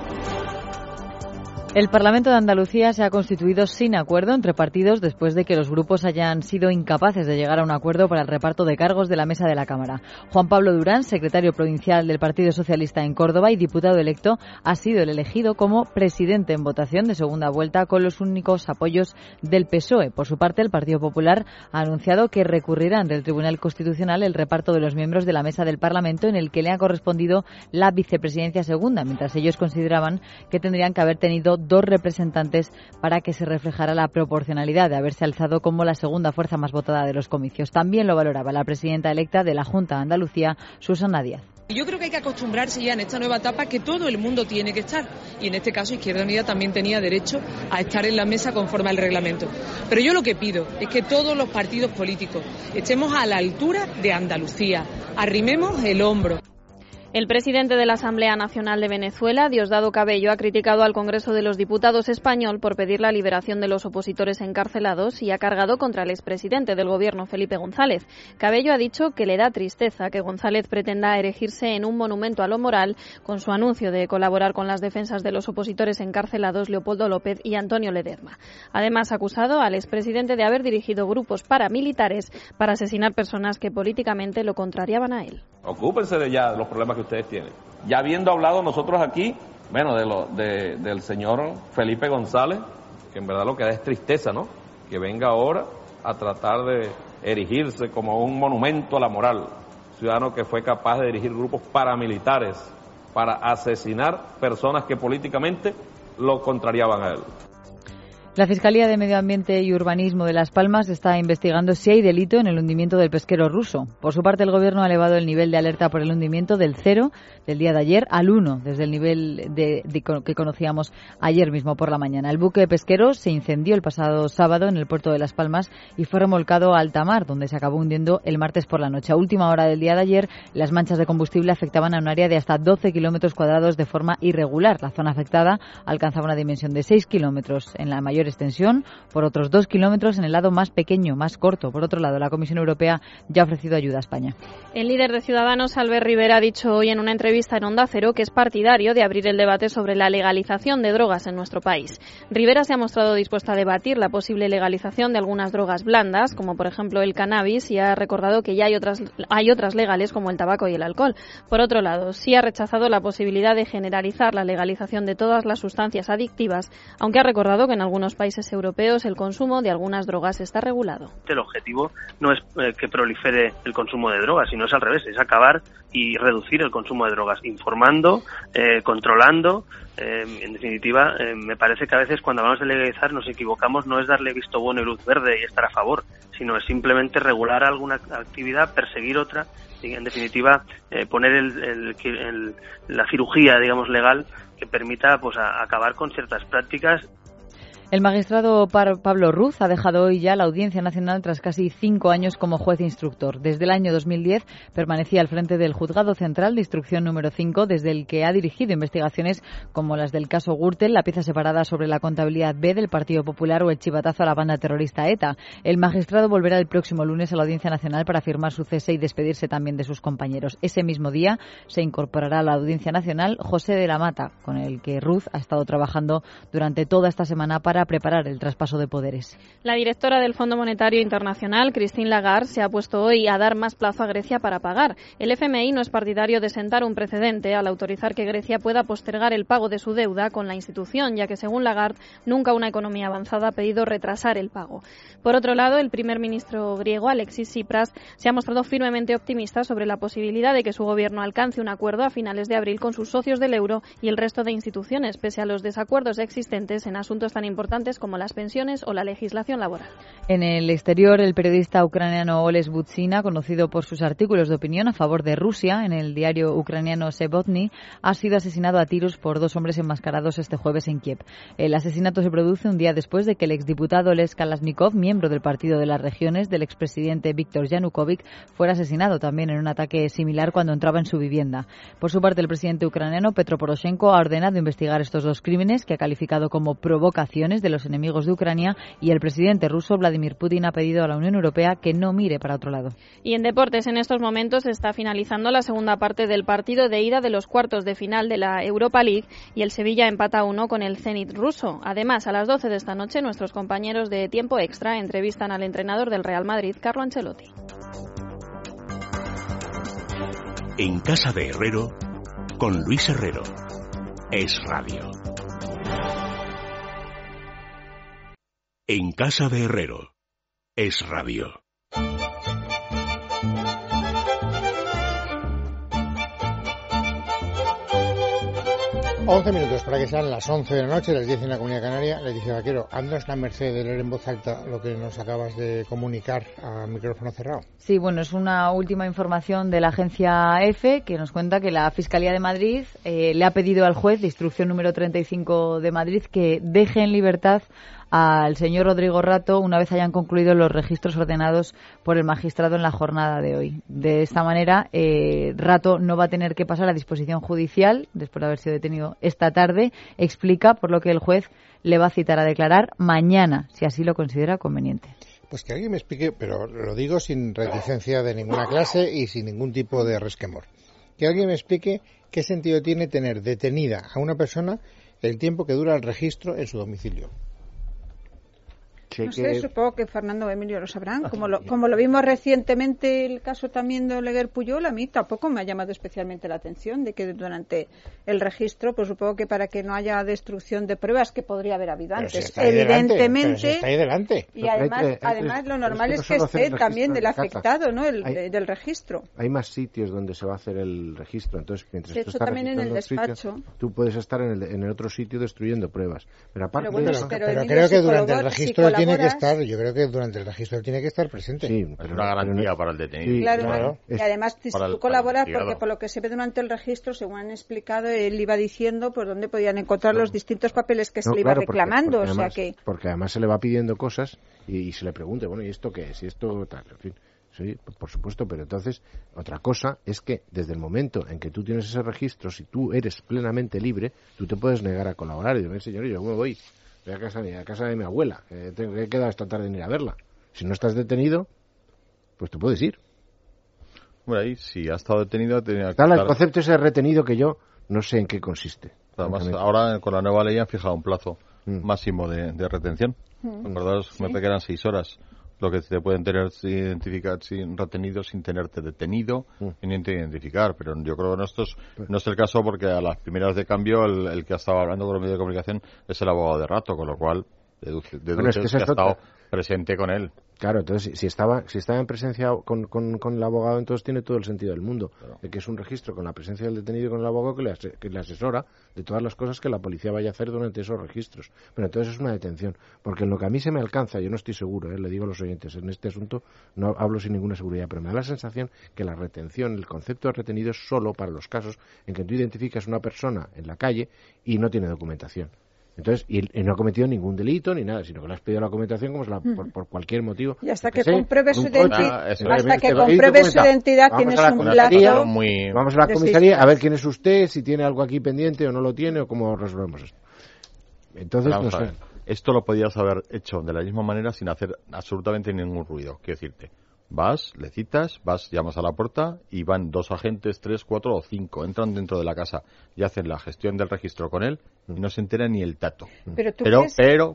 El Parlamento de Andalucía se ha constituido sin acuerdo entre partidos después de que los grupos hayan sido incapaces de llegar a un acuerdo para el reparto de cargos de la mesa de la Cámara. Juan Pablo Durán, secretario provincial del Partido Socialista en Córdoba y diputado electo, ha sido el elegido como presidente en votación de segunda vuelta con los únicos apoyos del PSOE. Por su parte, el Partido Popular ha anunciado que recurrirá ante el Tribunal Constitucional el reparto de los miembros de la mesa del Parlamento en el que le ha correspondido la vicepresidencia segunda, mientras ellos consideraban que tendrían que haber tenido 2 representantes para que se reflejara la proporcionalidad de haberse alzado como la segunda fuerza más votada de los comicios. También lo valoraba la presidenta electa de la Junta de Andalucía, Susana Díaz. Yo creo que hay que acostumbrarse ya en esta nueva etapa que todo el mundo tiene que estar. Y en este caso Izquierda Unida también tenía derecho a estar en la mesa conforme al reglamento. Pero yo lo que pido es que todos los partidos políticos estemos a la altura de Andalucía, arrimemos el hombro. El presidente de la Asamblea Nacional de Venezuela, Diosdado Cabello, ha criticado al Congreso de los Diputados español por pedir la liberación de los opositores encarcelados y ha cargado contra el expresidente del Gobierno, Felipe González. Cabello ha dicho que le da tristeza que González pretenda erigirse en un monumento a lo moral con su anuncio de colaborar con las defensas de los opositores encarcelados Leopoldo López y Antonio Ledezma. Además, ha acusado al expresidente de haber dirigido grupos paramilitares para asesinar personas que políticamente lo contrariaban a él. Ocúpense de ya los problemas que ustedes tienen. Ya habiendo hablado nosotros aquí, del señor Felipe González, que en verdad lo que da es tristeza, ¿no? Que venga ahora a tratar de erigirse como un monumento a la moral. Ciudadano que fue capaz de dirigir grupos paramilitares para asesinar personas que políticamente lo contrariaban a él. La Fiscalía de Medio Ambiente y Urbanismo de Las Palmas está investigando si hay delito en el hundimiento del pesquero ruso. Por su parte, el Gobierno ha elevado el nivel de alerta por el hundimiento del 0 del día de ayer al 1, desde el nivel que conocíamos ayer mismo por la mañana. El buque pesquero se incendió el pasado sábado en el puerto de Las Palmas y fue remolcado a alta mar, donde se acabó hundiendo el martes por la noche. A última hora del día de ayer, las manchas de combustible afectaban a un área de hasta 12 kilómetros cuadrados de forma irregular. La zona afectada alcanzaba una dimensión de 6 kilómetros en la mayor extensión, por otros 2 kilómetros en el lado más pequeño, más corto. Por otro lado, la Comisión Europea ya ha ofrecido ayuda a España. El líder de Ciudadanos, Albert Rivera, ha dicho hoy en una entrevista en Onda Cero que es partidario de abrir el debate sobre la legalización de drogas en nuestro país. Rivera se ha mostrado dispuesto a debatir la posible legalización de algunas drogas blandas, como por ejemplo el cannabis, y ha recordado que ya hay otras legales como el tabaco y el alcohol. Por otro lado, sí ha rechazado la posibilidad de generalizar la legalización de todas las sustancias adictivas, aunque ha recordado que en algunos algunos países europeos el consumo de algunas drogas está regulado. El objetivo no es que prolifere el consumo de drogas, sino es al revés, es acabar y reducir el consumo de drogas, informando, controlando. En definitiva, me parece que a veces cuando hablamos de legalizar nos equivocamos, no es darle visto bueno y luz verde y estar a favor, sino es simplemente regular alguna actividad, perseguir otra y, en definitiva, poner la cirugía, digamos, legal que permita pues acabar con ciertas prácticas. El magistrado Pablo Ruz ha dejado hoy ya la Audiencia Nacional tras casi 5 años como juez instructor. Desde el año 2010 permanecía al frente del Juzgado Central de Instrucción número 5, desde el que ha dirigido investigaciones como las del caso Gürtel, la pieza separada sobre la contabilidad B del Partido Popular o el chivatazo a la banda terrorista ETA. El magistrado volverá el próximo lunes a la Audiencia Nacional para firmar su cese y despedirse también de sus compañeros. Ese mismo día se incorporará a la Audiencia Nacional José de la Mata, con el que Ruz ha estado trabajando durante toda esta semana para preparar el traspaso de poderes. La directora del Fondo Monetario Internacional, Christine Lagarde, se ha puesto hoy a dar más plazo a Grecia para pagar. El FMI no es partidario de sentar un precedente al autorizar que Grecia pueda postergar el pago de su deuda con la institución, ya que según Lagarde, nunca una economía avanzada ha pedido retrasar el pago. Por otro lado, el primer ministro griego, Alexis Tsipras, se ha mostrado firmemente optimista sobre la posibilidad de que su gobierno alcance un acuerdo a finales de abril con sus socios del euro y el resto de instituciones, pese a los desacuerdos existentes en asuntos tan importantes como las pensiones o la legislación laboral. En el exterior, el periodista ucraniano Oles Butsina, conocido por sus artículos de opinión a favor de Rusia en el diario ucraniano Sebotny, ha sido asesinado a tiros por 2 hombres enmascarados este jueves en Kiev. El asesinato se produce un día después de que el exdiputado Les Kalashnikov, miembro del Partido de las Regiones del expresidente Viktor Yanukovych, fuera asesinado también en un ataque similar cuando entraba en su vivienda. Por su parte, el presidente ucraniano Petro Poroshenko ha ordenado investigar estos 2 crímenes que ha calificado como provocaciones de los enemigos de Ucrania, y el presidente ruso Vladimir Putin ha pedido a la Unión Europea que no mire para otro lado. Y en deportes, en estos momentos se está finalizando la segunda parte del partido de ida de los cuartos de final de la Europa League y el Sevilla empata 1 con el Zenit ruso. Además, a las 12 de esta noche, nuestros compañeros de Tiempo Extra entrevistan al entrenador del Real Madrid, Carlo Ancelotti. En casa de Herrero, con Luis Herrero. Es Radio. En casa de Herrero, es Radio. Once minutos para que sean las 11 de la noche, las 10 en la Comunidad Canaria. Leticia Vaquero, ¿andas la merced de leer en voz alta lo que nos acabas de comunicar a micrófono cerrado? Sí, bueno, es una última información de la agencia EFE que nos cuenta que la Fiscalía de Madrid le ha pedido al juez de instrucción número 35 de Madrid que deje en libertad al señor Rodrigo Rato una vez hayan concluido los registros ordenados por el magistrado en la jornada de hoy. De esta manera, Rato no va a tener que pasar a disposición judicial después de haber sido detenido esta tarde. Explica por lo que el juez le va a citar a declarar mañana, si así lo considera conveniente. Pues que alguien me explique, pero lo digo sin reticencia de ninguna clase y sin ningún tipo de resquemor. Que alguien me explique qué sentido tiene tener detenida a una persona el tiempo que dura el registro en su domicilio. No sé, supongo que Fernando o Emilio lo sabrán. Como lo vimos recientemente el caso también de Oleguer Pujol, a mí tampoco me ha llamado especialmente la atención de que durante el registro, pues supongo que para que no haya destrucción de pruebas que podría haber habido antes, evidentemente. Está ahí delante. Y además lo normal es que esté también del afectado, ¿no? Del registro. Hay más sitios donde se va a hacer el registro, entonces mientras de hecho, también en el despacho. Tú puedes estar en el otro sitio destruyendo pruebas. Pero aparte pero creo que durante el registro tiene que estar, yo creo que durante el registro tiene que estar presente. Sí, es una garantía para el detenido. Sí, claro. Y además si tú colaboras, porque por lo que se ve durante el registro, según han explicado, él iba diciendo por dónde podían encontrar los distintos papeles que se le iba reclamando. Porque además se le va pidiendo cosas y se le pregunta, bueno, ¿y esto qué es? ¿Y esto tal? En fin. Sí, por supuesto, pero entonces otra cosa es que desde el momento en que tú tienes ese registro, si tú eres plenamente libre, tú te puedes negar a colaborar y decir, señor, yo me voy a casa de mi abuela, tengo que quedar esta tarde en ir a verla. Si no estás detenido, pues te puedes ir. Bueno, ahí si ha estado detenido tenía que estar... El concepto ese retenido que yo no sé en qué consiste. Además, ahora con la nueva ley han fijado un plazo máximo de retención. ¿Verdad? Me parece que eran 6 horas. Lo que te pueden tener retenido sin tenerte detenido y ni te identificar. Pero yo creo que no es el caso, porque a las primeras de cambio el que ha estado hablando con los medios de comunicación es el abogado de Rato, con lo cual deduces es que que ha estado presente con él. Claro, entonces si estaba en presencia con el abogado, entonces tiene todo el sentido del mundo, de que es un registro con la presencia del detenido y con el abogado que le asesora de todas las cosas que la policía vaya a hacer durante esos registros. Pero entonces es una detención, porque en lo que a mí se me alcanza, yo no estoy seguro, le digo a los oyentes, en este asunto no hablo sin ninguna seguridad, pero me da la sensación que la retención, el concepto de retenido es solo para los casos en que tú identificas una persona en la calle y no tiene documentación. Entonces, y no ha cometido ningún delito ni nada, sino que le has pedido la documentación como por cualquier motivo. Y hasta que compruebe su identidad, tienes un plazo. Vamos a la comisaría a ver quién es usted, si tiene algo aquí pendiente o no lo tiene, o cómo resolvemos esto. Entonces, no sé. Esto lo podías haber hecho de la misma manera sin hacer absolutamente ningún ruido. Quiero decirte, vas, le citas, llamas a la puerta y van 2 agentes, 3, 4 o 5, entran dentro de la casa y hacen la gestión del registro con él y no se entera ni el tato. Pero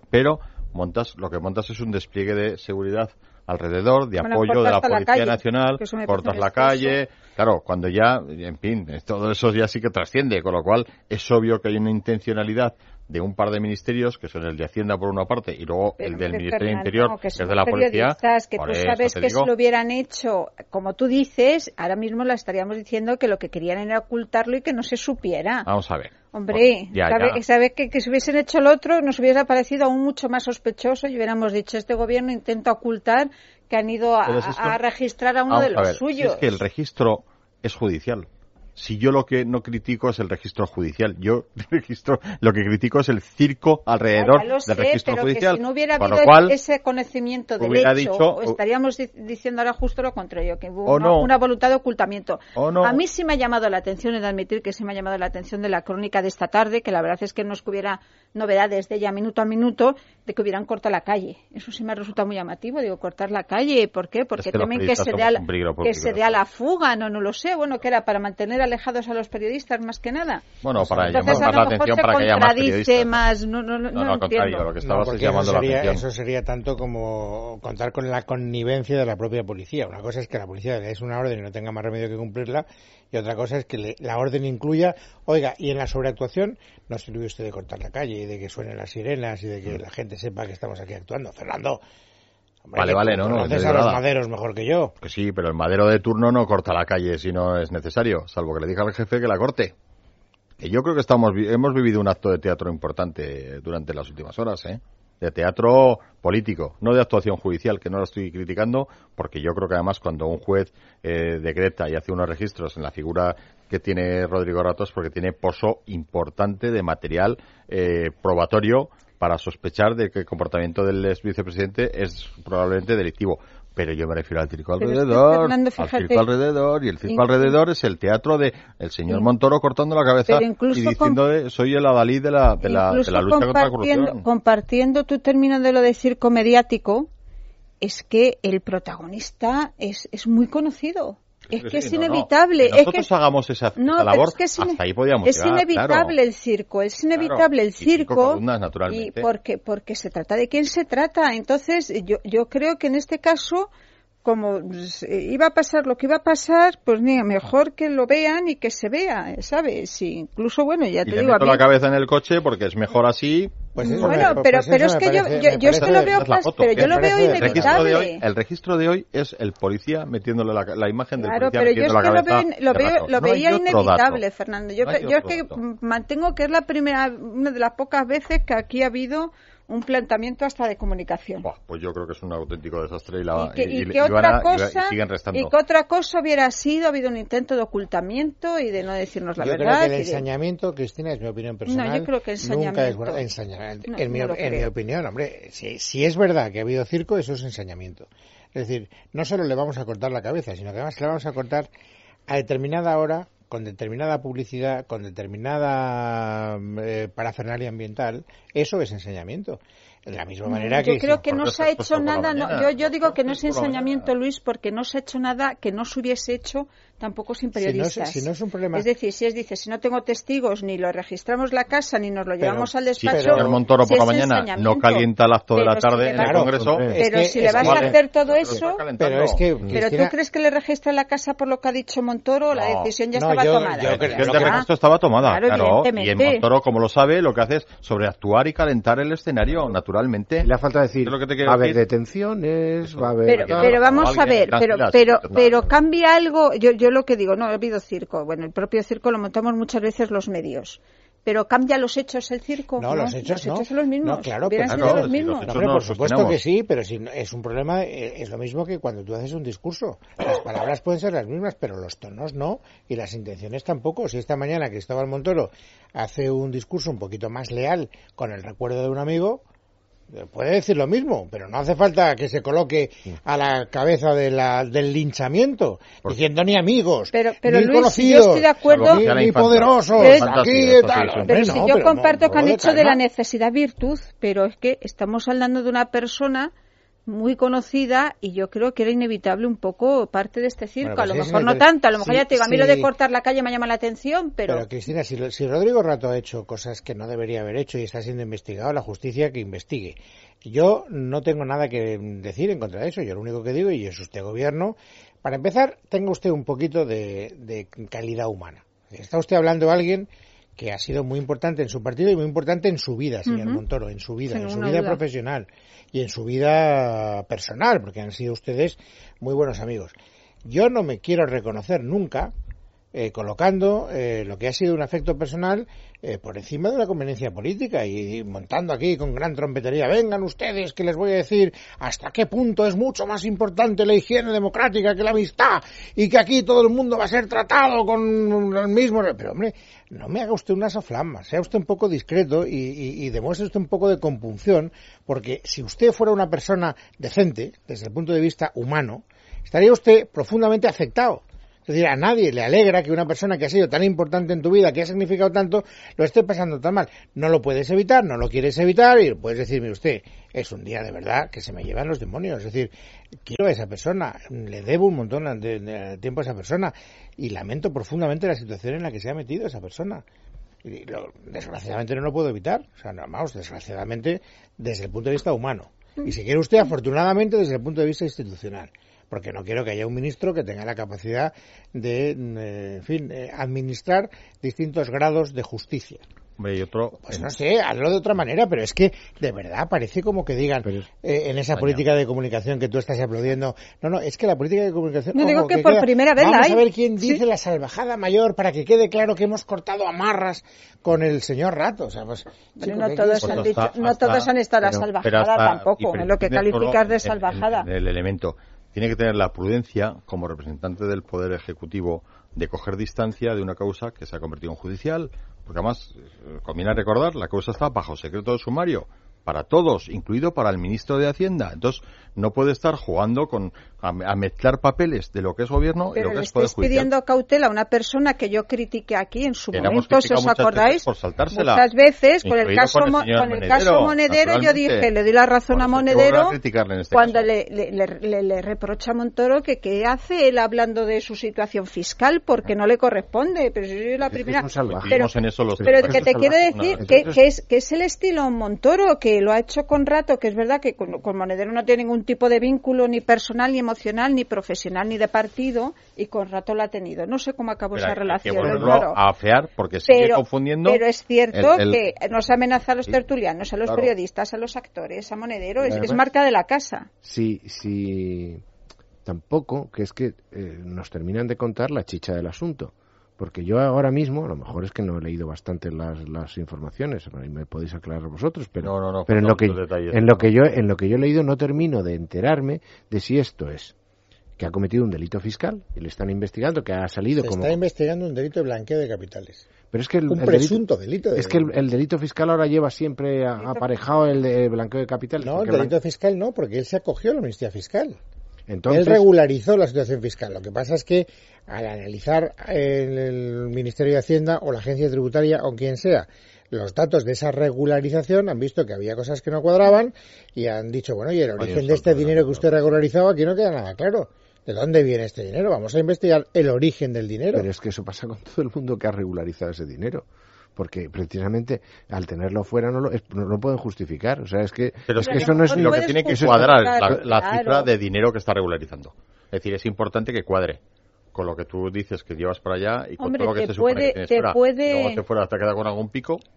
lo que montas es un despliegue de seguridad alrededor, de apoyo de la Policía Nacional, cortas la calle, claro, cuando ya, en fin, todo eso ya sí que trasciende, con lo cual es obvio que hay una intencionalidad de un par de ministerios, que son el de Hacienda por una parte y luego el del Ministerio del Interior, que es de la Policía. Que tú sabes que si lo hubieran hecho, como tú dices, ahora mismo la estaríamos diciendo que lo que querían era ocultarlo y que no se supiera. Vamos a ver. Hombre, sabe que si hubiesen hecho el otro nos hubiera parecido aún mucho más sospechoso y hubiéramos dicho, este gobierno intenta ocultar que han ido a registrar a uno de los suyos. Si es que el registro es judicial. Si yo lo que no critico es el registro judicial, lo que critico es el circo alrededor del registro judicial. Que si no hubiera habido ese conocimiento del hecho, estaríamos diciendo ahora justo lo contrario, que hubo una voluntad de ocultamiento. A mí sí me ha llamado la atención, he de admitir que sí me ha llamado la atención de la crónica de esta tarde, que la verdad es que no es que hubiera novedades de ella minuto a minuto, de que hubieran cortado la calle. Eso sí me resulta muy llamativo, cortar la calle. ¿Por qué? Porque temen que se dé a la fuga, no lo sé. Bueno, que era para mantener alejados a los periodistas más que nada. Bueno, para llamar más la atención, para que haya más periodistas. No, al contrario, lo que estabas llamando la atención. Eso sería tanto como contar con la connivencia de la propia policía. Una cosa es que la policía le des una orden y no tenga más remedio que cumplirla, y otra cosa es que la orden incluya, oiga, y en la sobreactuación no se olvide usted de cortar la calle y de que suenen las sirenas y de que la gente sepa que estamos aquí actuando. Fernando. Vale, no. Conoces a los maderos mejor que yo. Que sí, pero el madero de turno no corta la calle si no es necesario, salvo que le diga al jefe que la corte. Que yo creo que hemos vivido un acto de teatro importante durante las últimas horas, de teatro político, no de actuación judicial, que no la estoy criticando, porque yo creo que además cuando un juez decreta y hace unos registros en la figura que tiene Rodrigo Ratos, porque tiene pozo importante de material probatorio para sospechar de que el comportamiento del ex vicepresidente es probablemente delictivo. Pero yo me refiero al circo alrededor, y el circo alrededor es el teatro de el señor Montoro cortando la cabeza y diciendo soy el adalid de la lucha contra la corrupción. Compartiendo tu término de lo de circo mediático, es que el protagonista es muy conocido. Es que es inevitable. Que nosotros hagamos esa labor, hasta ahí podíamos llegar. Es inevitable el circo, el circo. Columnas, naturalmente. Y porque se trata de quién se trata. Entonces, yo creo que en este caso, como iba a pasar lo que iba a pasar, pues mira, mejor que lo vean y que se vea, ¿sabes? Y incluso, bueno, ya te digo... Y le meto la cabeza en el coche porque es mejor así... Pues pero es que yo es que lo veo, pero yo lo veo inevitable. El registro de hoy es el policía metiéndole la imagen del policía metiendo la cabeza. Claro, pero yo lo veía inevitable, Fernando. Yo es que mantengo que es una de las pocas veces que aquí ha habido un planteamiento hasta de comunicación. Pues yo creo que es un auténtico desastre y siguen restando. Y que otra cosa hubiera sido, ha habido un intento de ocultamiento y de no decirnos la verdad. Yo creo que el ensañamiento, Cristina, es mi opinión personal. No, yo creo que nunca es bueno ensañamiento. En mi opinión, hombre, si es verdad que ha habido circo, eso es ensañamiento. Es decir, no solo le vamos a cortar la cabeza, sino que además le vamos a cortar a determinada hora, con determinada publicidad, con determinada parafernalia ambiental. Eso es ensañamiento. De la misma manera que... Yo creo que no se ha hecho nada... Yo digo que no es ensañamiento, Luis, porque no se ha hecho nada que no se hubiese hecho tampoco sin periodistas. Si no es un problema... Es decir, si no tengo testigos, ni lo registramos la casa, ni nos lo llevamos al despacho... Si el señor Montoro por la mañana no calienta el acto de la tarde en el Congreso... Pero si le vas a hacer todo eso... Pero es que... ¿Pero tú crees que le registra la casa por lo que ha dicho Montoro? La decisión ya estaba tomada. Yo creo que el registro estaba tomada, claro. Y el Montoro, como lo sabe, lo que hace es sobreactuar y calentar el escenario, naturalmente. naturalmente. Le falta decir, lo que te va a haber detenciones, va a haber... Pero vamos a ver, pero cambia algo. Yo lo que digo, no ha habido circo. Bueno, el propio circo lo montamos muchas veces los medios. Pero ¿cambia los hechos el circo? No, los hechos son los mismos. No, claro, hubieran sido los mismos. No, hombre, por supuesto que sí, pero si es un problema, es lo mismo que cuando tú haces un discurso. Las palabras pueden ser las mismas, pero los tonos no, y las intenciones tampoco. Si esta mañana Cristóbal Montoro hace un discurso un poquito más leal con el recuerdo de un amigo, puede decir lo mismo, pero no hace falta que se coloque a la cabeza del linchamiento, diciendo ni amigos, pero ni Luis, conocidos, yo estoy de acuerdo, ni poderosos, aquí y tal. Pero si yo comparto que han hecho de la necesidad virtud, pero es que estamos hablando de una persona muy conocida y yo creo que era inevitable un poco parte de este circo. Bueno, pues a lo mejor no tanto, a lo mejor ya te digo, a mí lo de cortar la calle me llama la atención, Pero Cristina, si Rodrigo Rato ha hecho cosas que no debería haber hecho y está siendo investigado, la justicia que investigue. Yo no tengo nada que decir en contra de eso, yo lo único que digo, y es usted gobierno, para empezar, tenga usted un poquito de calidad humana. Está usted hablando de alguien que ha sido muy importante en su partido y muy importante en su vida, señor Montoro, en su vida, profesional y en su vida personal, porque han sido ustedes muy buenos amigos. Yo no me quiero reconocer nunca colocando lo que ha sido un afecto personal por encima de una conveniencia política y montando aquí con gran trompetería, vengan ustedes que les voy a decir hasta qué punto es mucho más importante la higiene democrática que la amistad y que aquí todo el mundo va a ser tratado con el mismo... Pero hombre, no me haga usted una soflama, sea usted un poco discreto y demuestre usted un poco de compunción, porque si usted fuera una persona decente, desde el punto de vista humano, estaría usted profundamente afectado. Es decir, a nadie le alegra que una persona que ha sido tan importante en tu vida, que ha significado tanto, lo esté pasando tan mal. No lo puedes evitar, no lo quieres evitar y puedes decirme usted, es un día de verdad que se me llevan los demonios. Es decir, quiero a esa persona, le debo un montón de tiempo a esa persona y lamento profundamente la situación en la que se ha metido esa persona. Y desgraciadamente no lo puedo evitar. O sea, vamos, desgraciadamente desde el punto de vista humano. Y si quiere usted, afortunadamente desde el punto de vista institucional. Porque no quiero que haya un ministro que tenga la capacidad de, administrar distintos grados de justicia. Hombre, y otro... Pues no sé, hazlo de otra manera, pero es que de verdad parece como que digan en esa política de comunicación que tú estás aplaudiendo. No, es que la política de comunicación... No digo que por primera vez la hay. Vamos a ver quién dice la salvajada mayor para que quede claro que hemos cortado amarras con el señor Rato. O sea, pues, pero no todos han dicho, no todos han estado la salvajada tampoco, en lo que calificas de salvajada. El elemento... Tiene que tener la prudencia, como representante del Poder Ejecutivo, de coger distancia de una causa que se ha convertido en judicial, porque además, conviene recordar, la causa está bajo secreto de sumario para todos, incluido para el ministro de Hacienda. Entonces, no puede estar jugando a mezclar papeles de lo que es gobierno y lo que es poder judicial. Pero le estáis pidiendo cautela a una persona que yo critiqué aquí en su momento, si os acordáis, por saltársela, muchas veces, con el caso Monedero, yo dije, le doy la razón a Monedero cuando le reprocha a Montoro que qué hace él hablando de su situación fiscal, porque no le corresponde. Pero si soy la primera... Pero que te quiero decir que es el estilo Montoro, que lo ha hecho con Rato, que es verdad que con Monedero no tiene ningún tipo de vínculo ni personal, ni emocional, ni profesional, ni de partido, y con Rato lo ha tenido. No sé cómo acabó esa relación. Hay que volverlo a afear porque sigue confundiendo. Pero es cierto que nos amenaza a los tertulianos, a los periodistas, a los actores, a Monedero, es marca de la casa. Sí, tampoco, que es que nos terminan de contar la chicha del asunto. Porque yo ahora mismo, a lo mejor es que no he leído bastante las informaciones, ahí me podéis aclarar vosotros, pero en lo que yo he leído no termino de enterarme de si esto es que ha cometido un delito fiscal y le están investigando, que ha salido Se está investigando un delito de blanqueo de capitales. Pero es que un presunto delito. Es que el delito fiscal ahora lleva siempre aparejado el de blanqueo de capitales. No, el delito fiscal no, porque él se acogió a la amnistía fiscal. Entonces, él regularizó la situación fiscal. Lo que pasa es que al analizar el Ministerio de Hacienda o la agencia tributaria o quien sea los datos de esa regularización, han visto que había cosas que no cuadraban y han dicho, bueno, y el origen de este dinero que usted regularizaba, aquí no queda nada claro. ¿De dónde viene este dinero? Vamos a investigar el origen del dinero. Pero es que eso pasa con todo el mundo que ha regularizado ese dinero. Porque precisamente al tenerlo fuera no lo pueden justificar. O sea, es que eso no es lo que tiene que cuadrar la cifra de dinero que está regularizando. Es decir, es importante que cuadre con lo que tú dices que llevas para allá y con todo lo que se supone que tienes fuera. Luego te fuera hasta quedar con algún pico.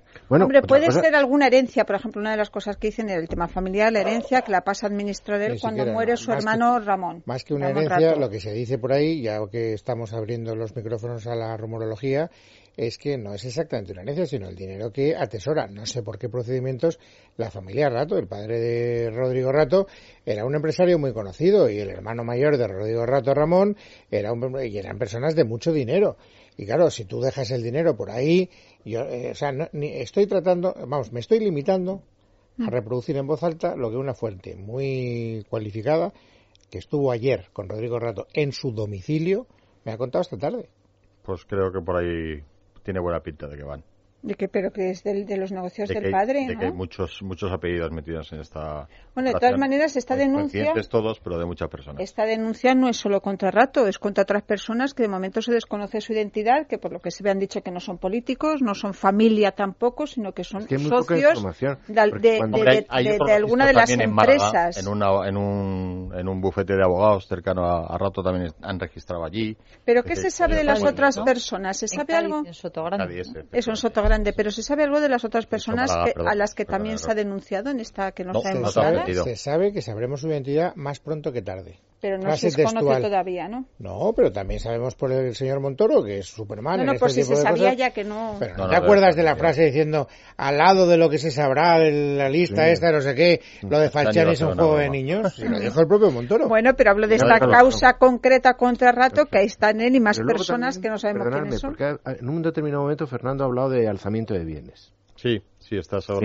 Bueno, hombre, puede ser alguna herencia, por ejemplo, una de las cosas que dicen era el tema familiar, la herencia que la pasa a administrar él cuando muere su hermano Ramón. Más que una herencia, lo que se dice por ahí, ya que estamos abriendo los micrófonos a la rumorología, es que no es exactamente una herencia, sino el dinero que atesora. No sé por qué procedimientos la familia Rato, el padre de Rodrigo Rato, era un empresario muy conocido y el hermano mayor de Rodrigo Rato, Ramón, eran personas de mucho dinero. Y claro, si tú dejas el dinero por ahí, me estoy limitando a reproducir en voz alta lo que una fuente muy cualificada, que estuvo ayer con Rodrigo Rato en su domicilio, me ha contado esta tarde. Pues creo que por ahí tiene buena pinta de que van. ¿De qué? Pero que es de los negocios del padre, de ¿no? que hay muchos apellidos metidos en esta... Bueno, de todas maneras, esta denuncia... todos, pero de muchas personas. Esta denuncia no es solo contra Rato, es contra otras personas que de momento se desconoce su identidad, que por lo que se ve han dicho que no son políticos, no son familia tampoco, sino que son socios de alguna de las empresas. En un bufete de abogados cercano a Rato también han registrado allí. ¿Pero qué se sabe de las otras personas? ¿Se sabe algo? En Sotogrande. Eso en Sotogrande, pero ¿se sabe algo de las otras personas a las que también se ha denunciado en esta que no sabemos nada? Se sabe que sabremos su identidad más pronto que tarde. Pero no se desconoce todavía, ¿no? No, pero también sabemos por el señor Montoro, que es Superman. No, pues si se sabía ya que no... Pero ¿no te acuerdas de la frase diciendo, al lado de lo que se sabrá de la lista esta, no sé qué, lo de Falciani es un juego de niños? Y lo dijo el propio Montoro. Bueno, pero hablo de esta causa concreta contra Rato, que ahí están él y más personas que no sabemos quiénes son. Porque en un determinado momento Fernando ha hablado de alzamiento de bienes. Sí, está sobre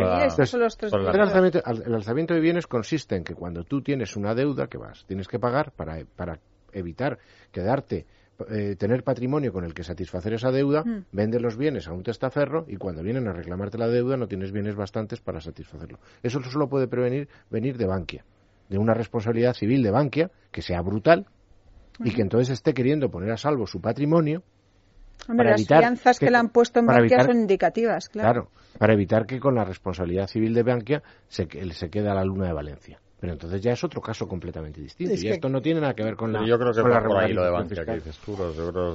el alzamiento de bienes consiste en que cuando tú tienes una deuda tienes que pagar para evitar tener patrimonio con el que satisfacer esa deuda, vendes los bienes a un testaferro y cuando vienen a reclamarte la deuda no tienes bienes bastantes para satisfacerlo. Eso solo puede venir de Bankia, de una responsabilidad civil de Bankia que sea brutal y que entonces esté queriendo poner a salvo su patrimonio. Hombre, las fianzas que le han puesto en Bankia son indicativas, claro. Para evitar que con la responsabilidad civil de Bankia se quede a la Luna de Valencia. Pero entonces ya es otro caso completamente distinto. Y esto no tiene nada que ver con yo creo que va por ahí lo de Bankia que dices tú.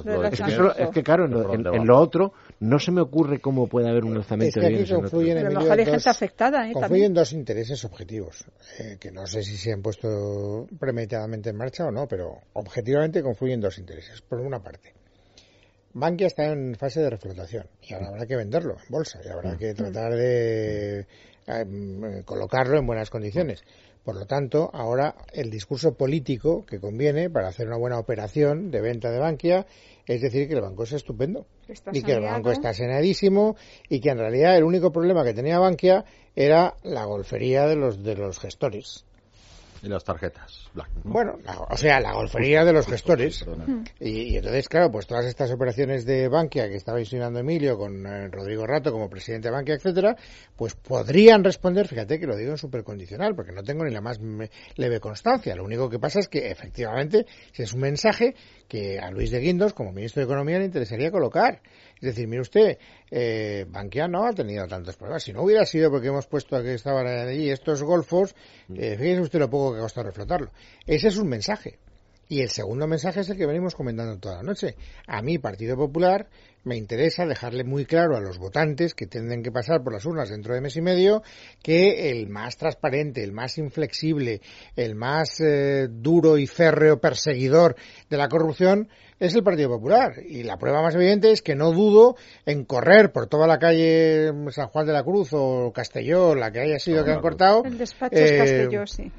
Es que claro, en lo otro no se me ocurre cómo puede haber un alzamiento de bienes. Pero a lo mejor hay gente afectada. Confluyen dos intereses objetivos, que no sé si se han puesto premeditadamente en marcha o no, pero objetivamente confluyen dos intereses. Por una parte, Bankia está en fase de reflotación y ahora habrá que venderlo en bolsa y habrá que tratar de colocarlo en buenas condiciones. Por lo tanto, ahora el discurso político que conviene para hacer una buena operación de venta de Bankia es decir que el banco es estupendo y que el banco está saneadísimo y que en realidad el único problema que tenía Bankia era la golfería de los gestores. Y las tarjetas Black, ¿no? Bueno, la golfería de los gestores. Y entonces, claro, pues todas estas operaciones de Bankia que estaba insinuando Emilio con Rodrigo Rato como presidente de Bankia, etcétera, pues podrían responder, fíjate que lo digo en supercondicional, porque no tengo ni la más leve constancia. Lo único que pasa es que, efectivamente, es un mensaje que a Luis de Guindos, como ministro de Economía, le interesaría colocar. Es decir, mire usted, Bankia no ha tenido tantos problemas. Si no hubiera sido porque hemos puesto a que estaban allí estos golfos, fíjese usted lo poco que ha costado reflotarlo. Ese es un mensaje. Y el segundo mensaje es el que venimos comentando toda la noche. A mí, Partido Popular, me interesa dejarle muy claro a los votantes que tienen que pasar por las urnas dentro de mes y medio que el más transparente, el más inflexible, el más duro y férreo perseguidor de la corrupción es el Partido Popular. Y la prueba más evidente es que no dudo en correr por toda la calle San Juan de la Cruz o Castelló, la que haya sido que han cortado. El despacho es Castelló, sí.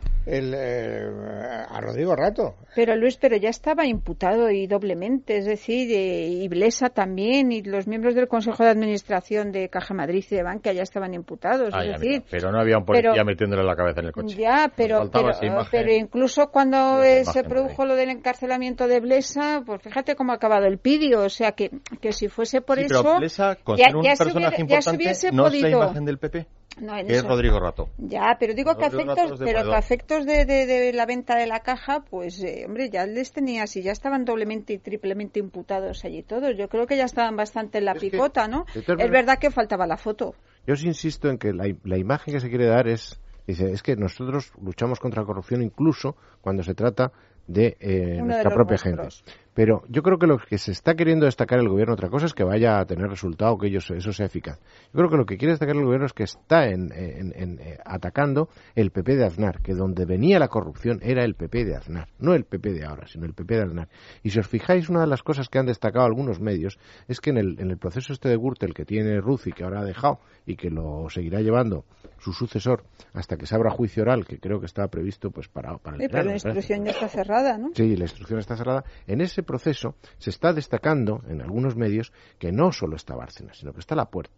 A Rodrigo Rato. Pero Luis, ya estaba imputado y doblemente, es decir, y Blesa también, y los miembros del Consejo de Administración de Caja Madrid y de Bankia ya estaban imputados. Pero no había un policía metiéndole la cabeza en el coche. Ya, pero incluso cuando se produjo lo del encarcelamiento de Blesa, pues fíjate cómo ha acabado el pidio, o sea que si fuese por eso... Pero Blesa, con ser un personaje importante, no es la imagen del PP. No, que es Rodrigo Rato. Ya, pero digo que a efectos de la venta de la caja, pues hombre, ya les tenía, si ya estaban doblemente y triplemente imputados allí todos, yo creo que ya estaban bastante en la picota, ¿no? Es verdad que faltaba la foto. Yo os insisto en que la imagen que se quiere dar es que nosotros luchamos contra la corrupción incluso cuando se trata de nuestra propia gente. Pero yo creo que lo que se está queriendo destacar el gobierno, otra cosa es que vaya a tener resultado, que eso sea eficaz. Yo creo que lo que quiere destacar el gobierno es que está atacando el PP de Aznar, que donde venía la corrupción era el PP de Aznar, no el PP de ahora, sino el PP de Aznar. Y si os fijáis, una de las cosas que han destacado algunos medios es que en el proceso este de Gürtel que tiene Ruzzi, que ahora ha dejado y que lo seguirá llevando su sucesor hasta que se abra juicio oral, que creo que estaba previsto pues para el verano. Pero la instrucción ya está cerrada, ¿no? Sí, la instrucción está cerrada. En ese proceso se está destacando en algunos medios que no solo está Bárcenas, sino que está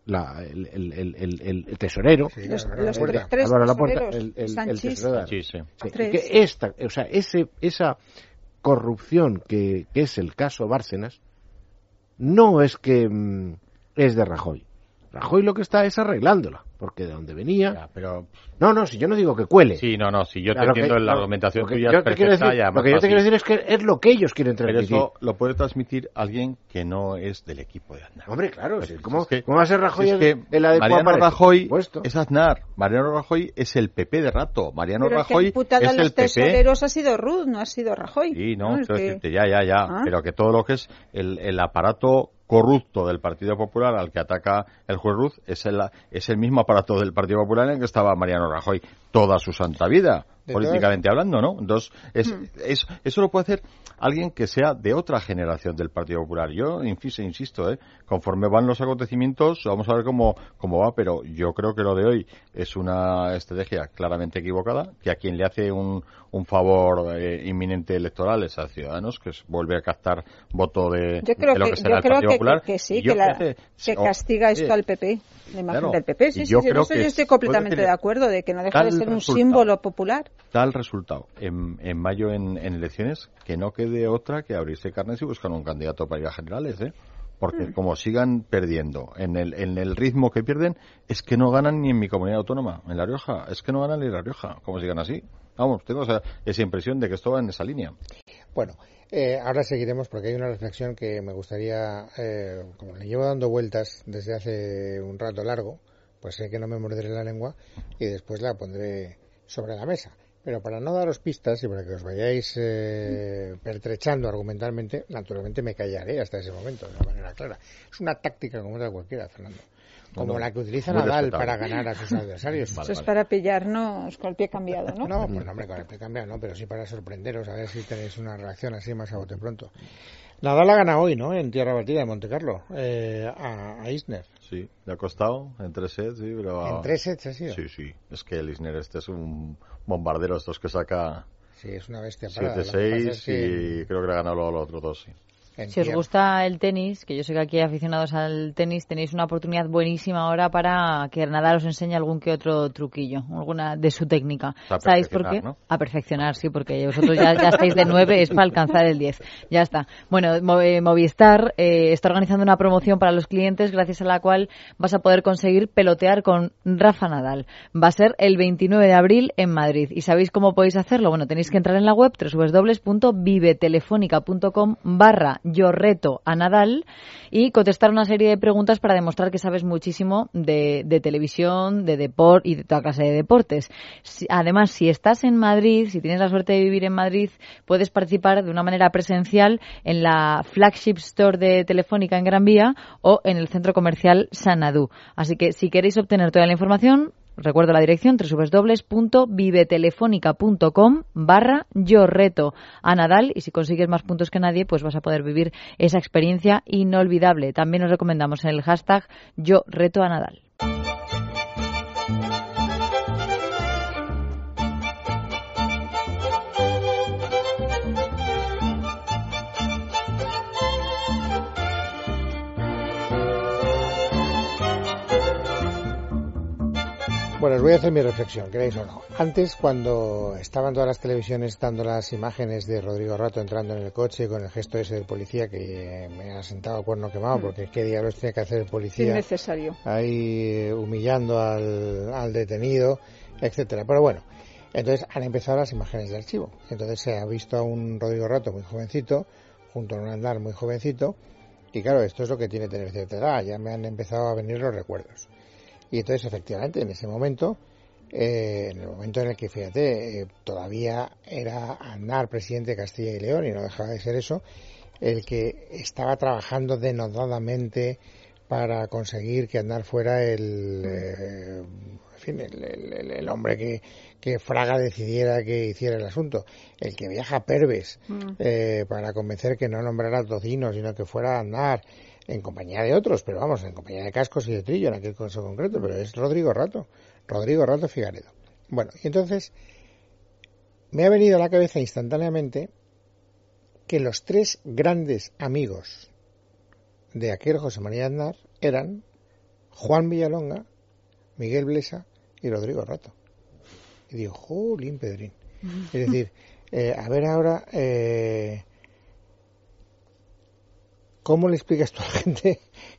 el tesorero, sí, los tres tesoreros, el tesorero, sí, sí. Sí, que esa corrupción que es el caso Bárcenas no es que es de Rajoy. Rajoy lo que está es arreglándola, porque de donde venía... Ya, pero... No, si yo no digo que cuele. Sí, no, si yo te entiendo, la argumentación tuya es perfecta. Lo que yo te quiero decir es que es lo que ellos quieren transmitir. Pero eso lo puede transmitir alguien que no es del equipo de Aznar. Hombre, claro, pues ¿cómo va a ser Rajoy el adecuado Mariano para Rajoy es Aznar, Mariano Rajoy es el PP de rato, Mariano Rajoy es el los PP... tesoreros ha sido Ruz, no ha sido Rajoy. Sí, no, quiero decirte, ya, pero que todo lo que es el aparato corrupto del Partido Popular al que ataca el juez Ruz es el mismo aparato del Partido Popular en el que estaba Mariano Rajoy toda su santa vida, políticamente hablando, ¿no? Entonces, eso lo puede hacer alguien que sea de otra generación del Partido Popular. Yo insisto, conforme van los acontecimientos, vamos a ver cómo va, pero yo creo que lo de hoy es una estrategia claramente equivocada, que a quien le hace un favor inminente electoral es a Ciudadanos, que vuelve a captar voto de lo que será el Partido Popular. Que sí, que castiga esto al PP, la imagen del PP. Sí, yo estoy completamente de acuerdo de que no deja de ser un símbolo popular. Tal resultado en mayo en elecciones que no quede otra que abrirse carnes y buscar un candidato para ir a generales, porque como sigan perdiendo en el ritmo que pierden, es que no ganan ni en mi comunidad autónoma, en La Rioja, es que no ganan ni en La Rioja, como sigan así. Vamos, tengo esa impresión de que esto va en esa línea. Bueno, ahora seguiremos porque hay una reflexión que me gustaría, como le llevo dando vueltas desde hace un rato largo, pues sé que no me morderé la lengua y después la pondré sobre la mesa. Pero para no daros pistas y para que os vayáis pertrechando argumentalmente, naturalmente me callaré hasta ese momento, de una manera clara. Es una táctica como otra cualquiera, Fernando. Como la que utiliza Nadal para ganar a sus adversarios. Eso es para pillarnos con el pie cambiado, ¿no? No, pues hombre, con el pie cambiado no, pero sí para sorprenderos, a ver si tenéis una reacción así más a bote pronto. Nadal ha ganado hoy, ¿no? En tierra batida, en Montecarlo, a Isner. Sí, le ha costado en 3 sets, sí, pero... ¿En 3 sets ha sido? Sí, es que el Isner es un bombardero, estos que saca... Sí, es una bestia parada. 7-6 y creo que le ha ganado los otros dos, sí. Si os gusta el tenis, que yo sé que aquí hay aficionados al tenis, tenéis una oportunidad buenísima ahora para que Nadal os enseñe algún que otro truquillo, alguna de su técnica. ¿Sabéis por qué? ¿No? A perfeccionar, sí, porque vosotros ya estáis de 9, es para alcanzar el 10. Ya está. Bueno, Movistar está organizando una promoción para los clientes gracias a la cual vas a poder conseguir pelotear con Rafa Nadal. Va a ser el 29 de abril en Madrid. ¿Y sabéis cómo podéis hacerlo? Bueno, tenéis que entrar en la web www.vivetelefónica.com/Yo reto a Nadal y contestar una serie de preguntas para demostrar que sabes muchísimo de televisión, de deporte y de toda clase de deportes. Además, si estás en Madrid, si tienes la suerte de vivir en Madrid, puedes participar de una manera presencial en la flagship store de Telefónica en Gran Vía o en el centro comercial Sanadú. Así que si queréis obtener toda la información, recuerdo la dirección www.vivetelefónica.com/Yo reto a Nadal y si consigues más puntos que nadie pues vas a poder vivir esa experiencia inolvidable. También os recomendamos en el hashtag Yo reto a Nadal. Bueno, os voy a hacer mi reflexión, queréis o no. Antes, cuando estaban todas las televisiones dando las imágenes de Rodrigo Rato entrando en el coche con el gesto ese del policía que me ha sentado a cuerno quemado, porque qué diablos tiene que hacer el policía innecesario ahí humillando al detenido, etcétera. Pero bueno, entonces han empezado las imágenes de archivo. Entonces se ha visto a un Rodrigo Rato muy jovencito, junto a un Aznar muy jovencito, y claro, esto es lo que tiene tener cierta edad, ya me han empezado a venir los recuerdos. Y entonces, efectivamente, en ese momento, en el momento en el que, fíjate, todavía era Aznar presidente de Castilla y León, y no dejaba de ser eso, el que estaba trabajando denodadamente para conseguir que Aznar fuera el hombre que Fraga decidiera que hiciera el asunto, el que viaja a Perves para convencer que no nombrara Tocino, sino que fuera Aznar, en compañía de otros, pero vamos, en compañía de Cascos y de Trillo en aquel caso concreto, pero es Rodrigo Rato Figaredo. Bueno, y entonces me ha venido a la cabeza instantáneamente que los 3 grandes amigos de aquel José María Aznar eran Juan Villalonga, Miguel Blesa y Rodrigo Rato. Y digo, jolín, Pedrín. Es decir, a ver ahora, ¿cómo le explicas tú a la gente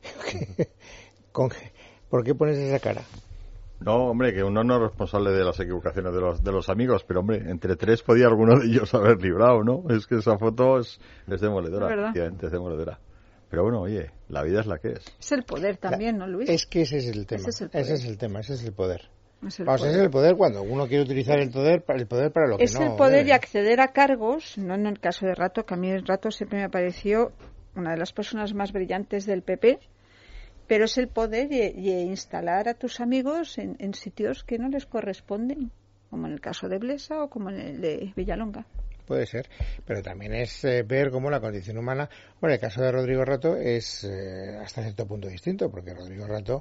por qué pones esa cara? No, hombre, que uno no es responsable de las equivocaciones de los amigos, pero hombre, entre 3 podía alguno de ellos haber librado, ¿no? Es que esa foto es demoledora, efectivamente, es demoledora. Pero bueno, oye, la vida es la que es. Es el poder también, ¿no, Luis? Es que ese es el tema. Ese es el poder. Ese es el poder cuando uno quiere utilizar el poder para lo que es el poder y acceder a cargos, no en el caso de Rato, que a mí el Rato siempre me pareció una de las personas más brillantes del PP, pero es el poder y instalar a tus amigos en sitios que no les corresponden, como en el caso de Blesa o como en el de Villalonga. Puede ser, pero también es ver cómo la condición humana, bueno, el caso de Rodrigo Rato es hasta cierto punto distinto, porque Rodrigo Rato,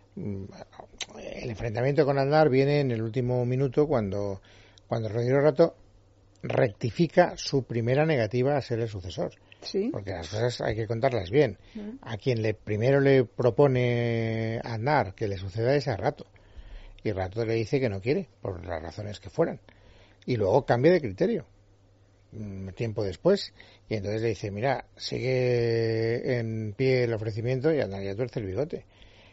el enfrentamiento con Aznar viene en el último minuto cuando Rodrigo Rato rectifica su primera negativa a ser el sucesor. Sí. Porque las cosas hay que contarlas bien. A quien primero le propone a Aznar que le suceda es a Rato. Y Rato le dice que no quiere, por las razones que fueran. Y luego cambia de criterio tiempo después, y entonces le dice, mira, sigue en pie el ofrecimiento y Aznar ya tuerce el bigote.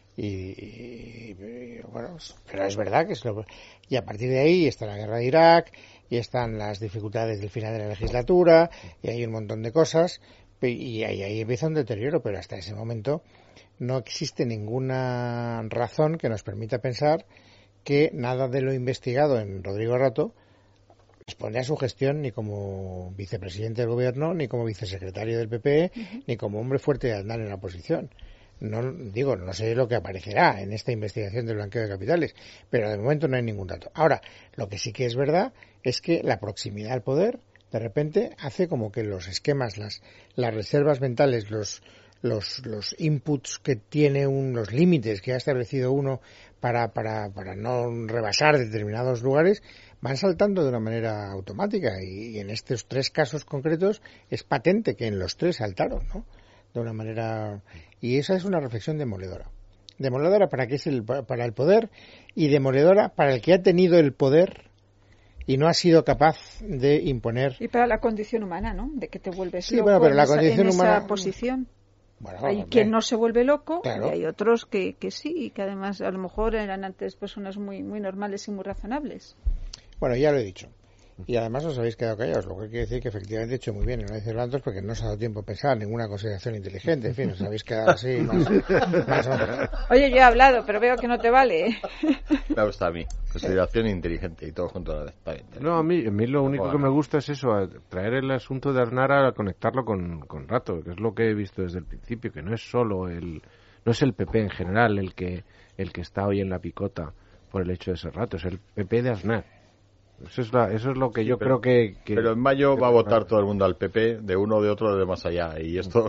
Y bueno, pero es verdad que y a partir de ahí está la guerra de Irak, y están las dificultades del final de la legislatura, y hay un montón de cosas, y ahí empieza un deterioro, pero hasta ese momento no existe ninguna razón que nos permita pensar que nada de lo investigado en Rodrigo Rato responde a su gestión ni como vicepresidente del gobierno, ni como vicesecretario del PP, ni como hombre fuerte de Aznar en la oposición. No sé lo que aparecerá en esta investigación del blanqueo de capitales, pero de momento no hay ningún dato. Ahora, lo que sí que es verdad es que la proximidad al poder, de repente, hace como que los esquemas, las reservas mentales, los inputs que tiene los límites que ha establecido uno para no rebasar determinados lugares, van saltando de una manera automática, y en estos 3 casos concretos es patente que en los 3 saltaron, ¿no? De una manera, y esa es una reflexión demoledora para para el poder, y demoledora para el que ha tenido el poder y no ha sido capaz de imponer. Y para la condición humana, ¿no? De que te vuelves loco pero la condición humana, esa posición. Bueno, hay quien no se vuelve loco, claro. Y hay otros que sí, y que además a lo mejor eran antes personas muy, muy normales y muy razonables. Bueno, ya lo he dicho. Y además os habéis quedado callados, lo que quiere decir que efectivamente he hecho muy bien en no decir tantos, porque no os ha dado tiempo a pensar ninguna consideración inteligente. En fin, os habéis quedado así más o menos. Oye, yo he hablado, pero veo que no te vale. Me gusta a mí, consideración inteligente y todo junto a la vez. No, a mí lo único que me gusta es eso, traer el asunto de Aznar a conectarlo con Rato, que es lo que he visto desde el principio, que no es solo no es el PP en general el que está hoy en la picota por el hecho de ser Rato, es el PP de Aznar. Eso es lo que yo creo que... Pero en mayo va a votar todo el mundo al PP, de uno, de otro, de más allá. Y esto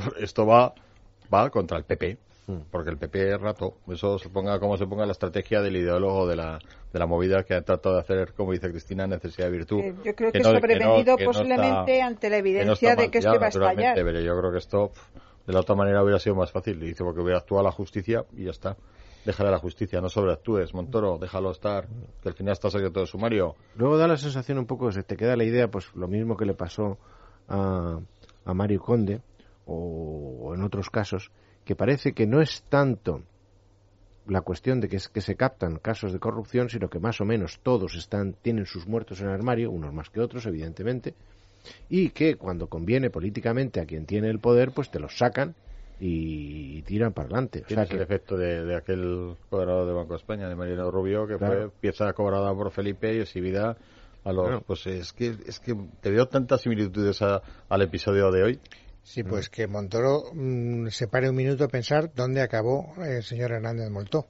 va contra el PP, porque el PP es Rato. Eso se ponga como se ponga la estrategia del ideólogo de la movida que ha tratado de hacer, como dice Cristina, necesidad de virtud. Yo creo que sobrevenido posiblemente ante la evidencia de que esto iba a estallar. Pero yo creo que esto, de la otra manera, hubiera sido más fácil. Dice, porque hubiera actuado la justicia y ya está. Déjale a la justicia, no sobreactúes, Montoro, déjalo estar, que al final está secreto de sumario. Luego da la sensación un poco, se te queda la idea, pues lo mismo que le pasó a Mario Conde, o en otros casos, que parece que no es tanto la cuestión de que se captan casos de corrupción, sino que más o menos todos tienen sus muertos en el armario, unos más que otros, evidentemente, y que cuando conviene políticamente a quien tiene el poder, pues te los sacan y tiran para adelante. O sea, el efecto de aquel gobernador de Banco de España, de Mariano Rubio, que fue pieza cobrada por Felipe y exhibida a los... Pues es que te veo tantas similitudes al episodio de hoy. Sí, pues que Montoro se pare un minuto a pensar dónde acabó el señor Hernández Moltó.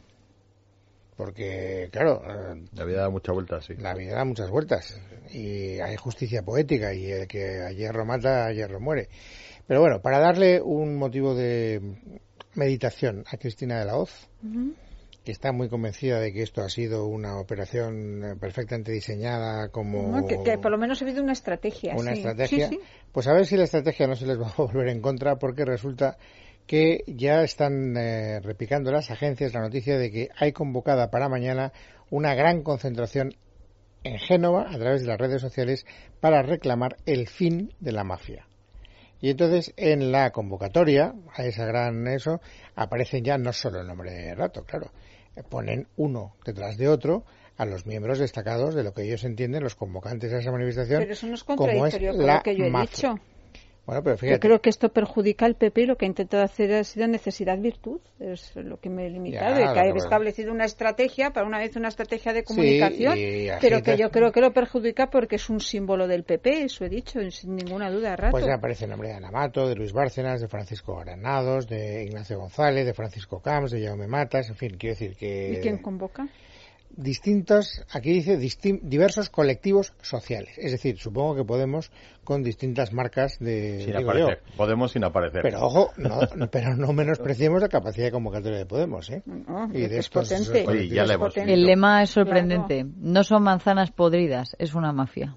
Porque, claro... La vida da muchas vueltas, sí. La vida da muchas vueltas. Y hay justicia poética, y el que a hierro mata, a hierro muere. Pero bueno, para darle un motivo de meditación a Cristina de la Hoz, que está muy convencida de que esto ha sido una operación perfectamente diseñada como... que por lo menos ha habido una estrategia. Una estrategia. Sí. Pues a ver si la estrategia no se les va a volver en contra, porque resulta que ya están replicando las agencias la noticia de que hay convocada para mañana una gran concentración en Génova a través de las redes sociales para reclamar el fin de la mafia. Y entonces en la convocatoria a esa gran aparecen ya no solo el nombre de Rato, claro, ponen uno detrás de otro a los miembros destacados de lo que ellos entienden los convocantes a esa manifestación. Pero eso no es contradictorio con lo que yo he dicho. Bueno, pero fíjate. Yo creo que esto perjudica al PP y lo que ha intentado hacer ha sido necesidad-virtud. Es lo que me he limitado. Y que ha establecido una estrategia, para una vez una estrategia de comunicación, pero que yo creo que lo perjudica porque es un símbolo del PP, eso he dicho, sin ninguna duda, Rato. Pues ya aparece el nombre de Ana Mato, de Luis Bárcenas, de Francisco Granados, de Ignacio González, de Francisco Camps, de Jaume Matas, en fin, quiero decir que... ¿Y quién convoca? Distintos, aquí dice diversos colectivos sociales, es decir, supongo que Podemos con distintas marcas de... Sin aparecer, Podemos sin aparecer. Pero ojo, pero no menospreciemos la capacidad de convocatoria de Podemos, ¿eh? Y de estos, es potente. Oye, ya le hemos el lema es sorprendente, no son manzanas podridas, es una mafia.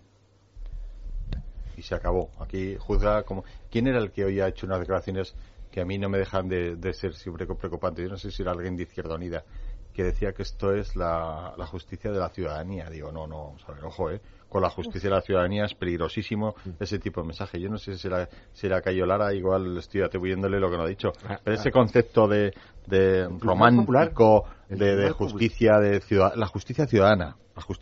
Y se acabó, aquí juzga como... ¿Quién era el que hoy ha hecho unas declaraciones que a mí no me dejan de ser siempre preocupantes? Yo no sé si era alguien de Izquierda Unida, que decía que esto es la justicia de la ciudadanía. Digo, no, ojo, con la justicia de la ciudadanía es peligrosísimo ese tipo de mensaje. Yo no sé si era Cayo Lara, igual estoy atribuyéndole lo que no ha dicho, pero ese concepto de romántico, de justicia, la justicia ciudadana.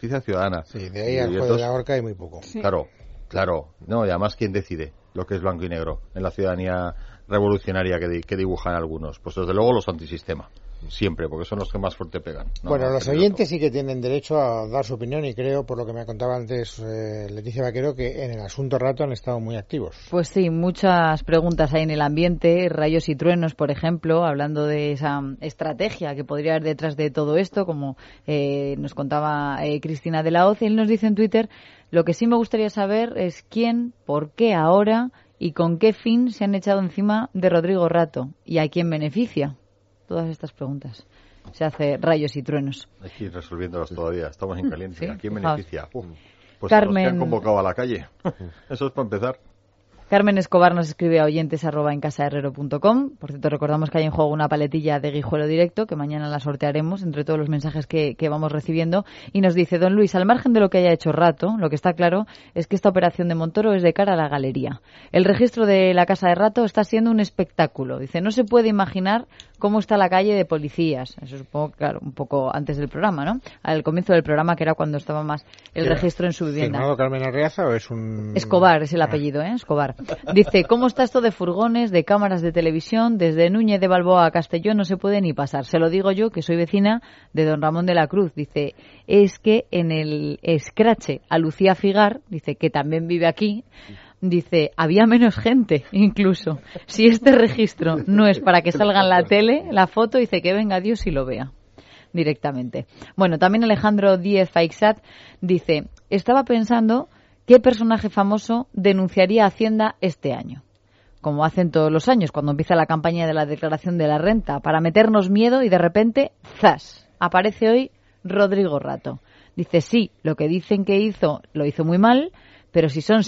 Sí, de ahí al juego de la horca hay muy poco. Sí. Claro. No, y además, ¿quién decide lo que es blanco y negro en la ciudadanía revolucionaria que dibujan algunos? Pues desde luego los antisistema. Siempre, porque son los que más fuerte pegan. Bueno, los oyentes sí que tienen derecho a dar su opinión, y creo, por lo que me contaba antes Leticia Vaquero, que en el asunto Rato han estado muy activos. Pues sí, muchas preguntas hay en el ambiente, rayos y truenos, por ejemplo, hablando de esa estrategia que podría haber detrás de todo esto, como nos contaba Cristina de la Hoz. Y él nos dice en Twitter, lo que sí me gustaría saber es quién, por qué ahora y con qué fin se han echado encima de Rodrigo Rato y a quién beneficia. Todas estas preguntas. Se hace rayos y truenos. Hay que ir resolviéndolas todavía. Estamos en caliente. ¿Sí? ¿A quién beneficia? Pues Carmen... a los que han convocado a la calle. Eso es para empezar. Carmen Escobar nos escribe a oyentes@encasaherrero.com. Por cierto, recordamos que hay en juego una paletilla de Guijuelo Directo, que mañana la sortearemos entre todos los mensajes que vamos recibiendo. Y nos dice, don Luis, al margen de lo que haya hecho Rato, lo que está claro es que esta operación de Montoro es de cara a la galería. El registro de la casa de Rato está siendo un espectáculo. Dice, no se puede imaginar cómo está la calle de policías. Eso supongo, claro, un poco antes del programa, ¿no? Al comienzo del programa, que era cuando estaba más el registro en su vivienda. ¿Firmado Carmen Arreaza o es un...? Escobar es el apellido, Escobar. Dice, ¿cómo está esto de furgones, de cámaras de televisión? Desde Núñez de Balboa a Castellón no se puede ni pasar. Se lo digo yo, que soy vecina de don Ramón de la Cruz. Dice, es que en el escrache a Lucía Figar, dice, que también vive aquí, dice, había menos gente, incluso. Si este registro no es para que salga en la tele, la foto, dice que venga Dios y lo vea directamente. Bueno, también Alejandro Díez Faixat dice, estaba pensando qué personaje famoso denunciaría a Hacienda este año. Como hacen todos los años, cuando empieza la campaña de la declaración de la renta, para meternos miedo y de repente, ¡zas!, aparece hoy Rodrigo Rato. Dice, sí, lo que dicen que hizo, lo hizo muy mal, pero si son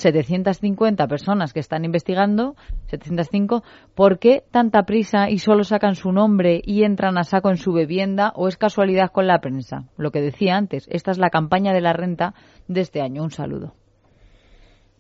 750 personas que están investigando, 705, ¿por qué tanta prisa y solo sacan su nombre y entran a saco en su vivienda, o es casualidad con la prensa? Lo que decía antes, esta es la campaña de la renta de este año. Un saludo.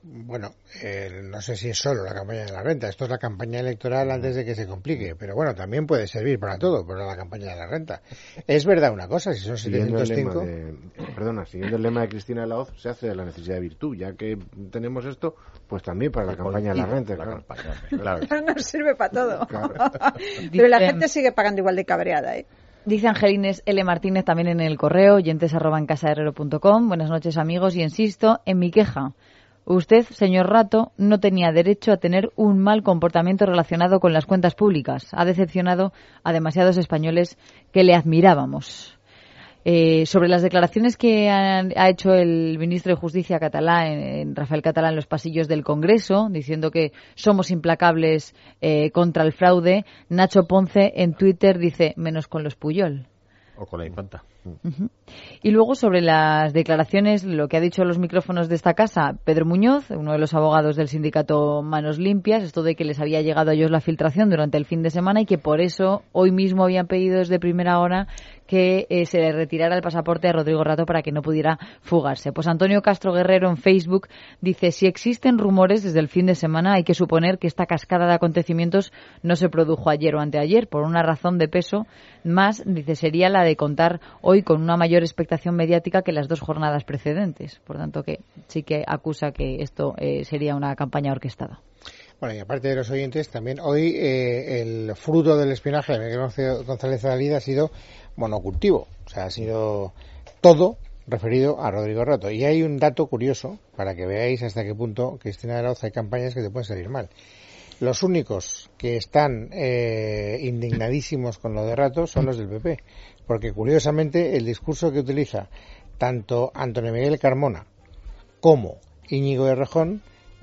Bueno, no sé si es solo la campaña de la renta. Esto es la campaña electoral antes de que se complique. Pero bueno, también puede servir para todo, para la campaña de la renta. Es verdad una cosa, si son 705... Siguiendo el lema de Cristina de la Hoz, se hace de la necesidad de virtud. Ya que tenemos esto, pues también para la campaña de la renta. Claro. Nos sirve para todo. Claro. Pero la gente sigue pagando igual de cabreada, ¿eh? Dice Angelines L. Martínez también en el correo, oyentes@encasaherrero.com. Buenas noches, amigos, y insisto en mi queja. Usted, señor Rato, no tenía derecho a tener un mal comportamiento relacionado con las cuentas públicas. Ha decepcionado a demasiados españoles que le admirábamos. Sobre las declaraciones que ha hecho el ministro de Justicia catalán, Rafael Català, en los pasillos del Congreso, diciendo que somos implacables contra el fraude, Nacho Ponce en Twitter dice, menos con los Puyol. O con la infanta. Uh-huh. Y luego sobre las declaraciones, lo que ha dicho a los micrófonos de esta casa Pedro Muñoz, uno de los abogados del sindicato Manos Limpias, esto de que les había llegado a ellos la filtración durante el fin de semana y que por eso hoy mismo habían pedido desde primera hora que se le retirara el pasaporte a Rodrigo Rato para que no pudiera fugarse. Pues Antonio Castro Guerrero en Facebook dice, si existen rumores desde el fin de semana hay que suponer que esta cascada de acontecimientos no se produjo ayer o anteayer por una razón de peso más, dice, sería la de contar hoy con una mayor expectación mediática que las dos jornadas precedentes. Por tanto, que sí que acusa que esto sería una campaña orquestada. Bueno, y aparte de los oyentes, también hoy el fruto del espionaje de Miguel González Alida ha sido monocultivo. O sea, ha sido todo referido a Rodrigo Rato. Y hay un dato curioso para que veáis hasta qué punto, Cristina de la Hoz, hay campañas que te pueden salir mal. Los únicos que están indignadísimos con lo de Rato son los del PP. Porque, curiosamente, el discurso que utiliza tanto Antonio Miguel Carmona como Íñigo Errejón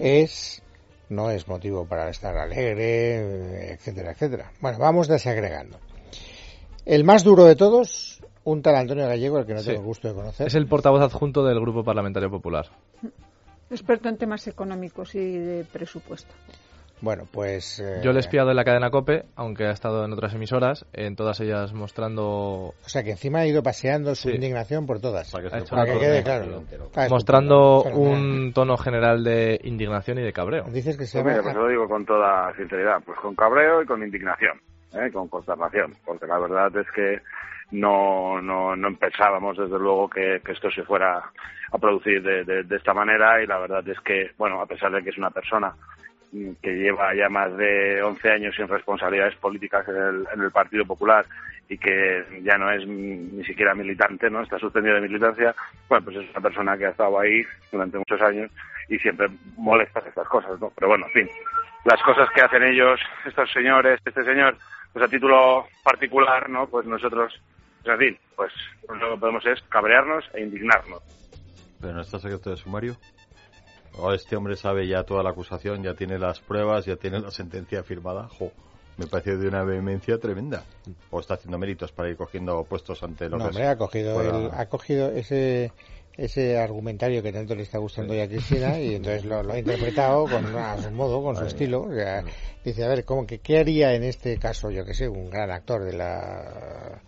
no es motivo para estar alegre, etcétera, etcétera. Bueno, vamos desagregando. El más duro de todos, un tal Antonio Gallego, al que no tengo el gusto de conocer. Es el portavoz adjunto del Grupo Parlamentario Popular. Experto en temas económicos y de presupuesto. Bueno, pues... Yo le he espiado en la cadena COPE, aunque ha estado en otras emisoras, en todas ellas mostrando... O sea, que encima ha ido paseando su indignación por todas. Para que quede claro. Mostrando un tono general de indignación y de cabreo. Dices que se pues lo digo con toda sinceridad, pues con cabreo y con indignación, con consternación, porque la verdad es que no pensábamos, desde luego, que esto se fuera a producir de esta manera, y la verdad es que, bueno, a pesar de que es una persona que lleva ya más de 11 años sin responsabilidades políticas en el Partido Popular y que ya no es ni siquiera militante, ¿no? Está suspendido de militancia. Bueno, pues es una persona que ha estado ahí durante muchos años y siempre molesta estas cosas, ¿no? Pero bueno, en fin, las cosas que hacen ellos, estos señores, este señor, pues a título particular, ¿no? Pues nosotros, en fin, pues lo que podemos es cabrearnos e indignarnos. ¿Pero no está secreto de sumario? ¿O este hombre sabe ya toda la acusación, ya tiene las pruebas, ya tiene la sentencia firmada? Me parece de una vehemencia tremenda. ¿O está haciendo méritos para ir cogiendo puestos ante lo que hombre, ha cogido ese argumentario que tanto le está gustando ya a Cristina y entonces lo ha interpretado a su modo, con su estilo. O sea, dice, a ver, ¿qué haría en este caso, yo que sé, un gran actor de la...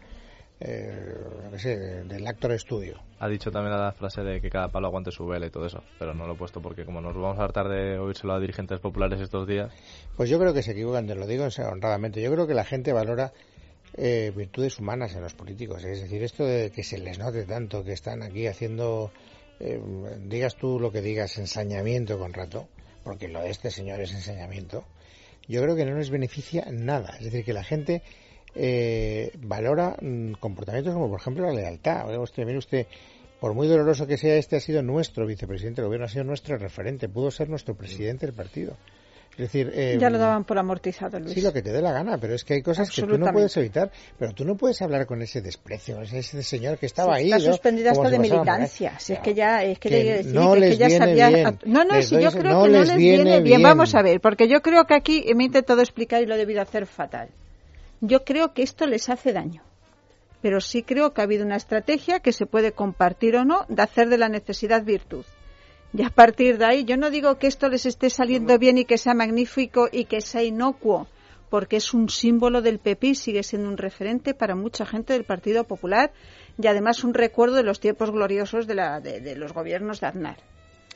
del Actor Studio? Ha dicho también la frase de que cada palo aguante su vela y todo eso, pero no lo he puesto porque como nos vamos a hartar de oírselo a dirigentes populares estos días. Pues yo creo que se equivocan, te lo digo honradamente. Yo creo que la gente valora virtudes humanas en los políticos. Es decir, esto de que se les note tanto que están aquí haciendo, digas tú lo que digas, ensañamiento con Rato, porque lo de este señor es ensañamiento, yo creo que no les beneficia nada. Es decir, que la gente valora comportamientos como, por ejemplo, la lealtad. Mire usted, por muy doloroso que sea, ha sido nuestro vicepresidente del gobierno, ha sido nuestro referente, pudo ser nuestro presidente del partido. Es decir, ya lo daban por amortizado, Luis. Sí, lo que te dé la gana, pero es que hay cosas que tú no puedes evitar. Pero tú no puedes hablar con ese desprecio, ese señor que estaba ahí. Está suspendida hasta de militancia. Si es que ya, no les viene bien. Yo creo que no les viene bien. Vamos a ver, porque yo creo que aquí me he intentado explicar y lo he debido hacer fatal. Yo creo que esto les hace daño, pero sí creo que ha habido una estrategia que se puede compartir o no de hacer de la necesidad virtud. Y a partir de ahí, yo no digo que esto les esté saliendo bien y que sea magnífico y que sea inocuo, porque es un símbolo del PP y sigue siendo un referente para mucha gente del Partido Popular y además un recuerdo de los tiempos gloriosos de los gobiernos de Aznar.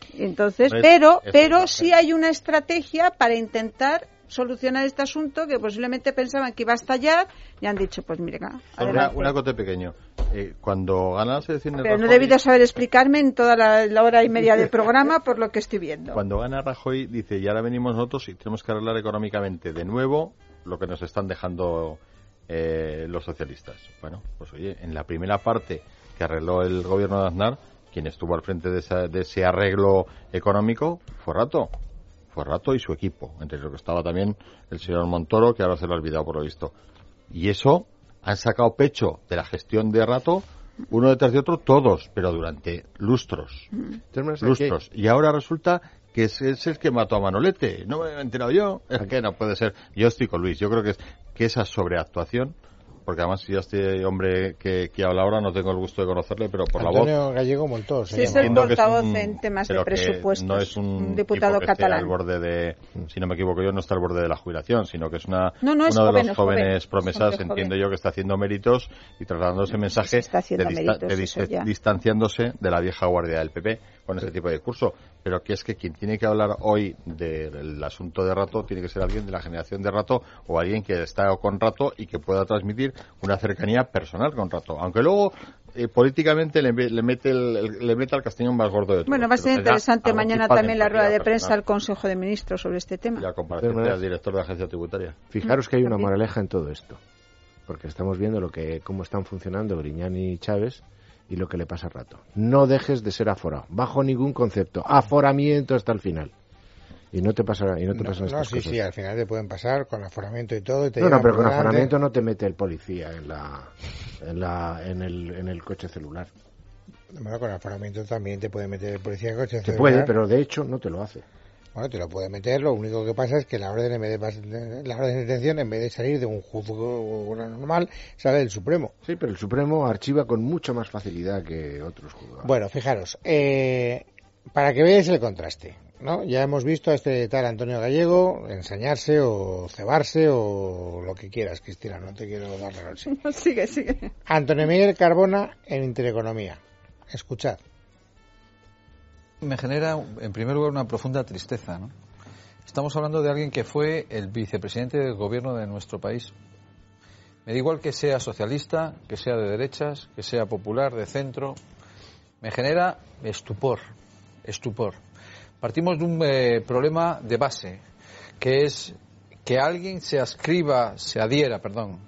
Entonces, pero sí hay una estrategia para intentar solucionar este asunto que posiblemente pensaban que iba a estallar y han dicho, pues mire, una cote pequeño. Cuando gana las elecciones pero Rajoy, no debí de saber explicarme en toda la hora y media de programa por lo que estoy viendo. Cuando gana Rajoy dice, y ahora venimos nosotros y tenemos que arreglar económicamente de nuevo lo que nos están dejando los socialistas. Bueno, pues oye, en la primera parte que arregló el gobierno de Aznar, quien estuvo al frente de ese arreglo económico fue Rato y su equipo, entre los que estaba también el señor Montoro, que ahora se lo ha olvidado por lo visto. Y eso han sacado pecho de la gestión de Rato, uno detrás de otro, todos, pero durante lustros. Lustros. Y ahora resulta que es el que mató a Manolete. No me he enterado yo. Es que no puede ser. Yo estoy con Luis. Yo creo que esa sobreactuación, porque además yo este hombre que habla ahora no tengo el gusto de conocerle, pero por Antonio la voz... Antonio Gallego Montoro. Sí, es el portavoz en temas de presupuestos. No es un diputado tipo que catalán. esté al borde de, si no me equivoco yo, no está al borde de la jubilación, sino que es uno es de joven, los jóvenes promesas, entiendo yo, que está haciendo méritos y trasladando ese mensaje distanciándose de la vieja guardia del PP con ese tipo de discurso. Pero que es que quien tiene que hablar hoy del asunto de Rato tiene que ser alguien de la generación de Rato o alguien que está con Rato y que pueda transmitir una cercanía personal con Rato. Aunque luego políticamente le mete al castañón más gordo de todo. Bueno, va a ser interesante mañana también la rueda de prensa al Consejo de Ministros sobre este tema. Y la comparación del director de la agencia tributaria. Fijaros que hay una moraleja en todo esto, porque estamos viendo cómo están funcionando Griñán y Chávez y lo que le pasa a Rato. No dejes de ser aforado, bajo ningún concepto. Aforamiento hasta el final. Y no te pasará, estas cosas. Sí, al final te pueden pasar con aforamiento y todo. Y te pero con aforamiento no te mete el policía en el coche celular. Bueno, con aforamiento también te puede meter el policía en el coche celular. Te puede, pero de hecho no te lo hace. Bueno, te lo puede meter, lo único que pasa es que la orden de detención, en vez de salir de un juzgado normal, sale del Supremo. Sí, pero el Supremo archiva con mucha más facilidad que otros juzgados. Bueno, fijaros, para que veáis el contraste, ¿no? Ya hemos visto a este tal Antonio Gallego ensañarse o cebarse o lo que quieras, Cristina, no te quiero dar la noche. Sigue. Antonio Miguel Carbona en Intereconomía. Escuchad. Me genera, en primer lugar, una profunda tristeza, ¿no? Estamos hablando de alguien que fue el vicepresidente del gobierno de nuestro país. Me da igual que sea socialista, que sea de derechas, que sea popular, de centro. Me genera estupor. Partimos de un problema de base, que es que alguien se adhiera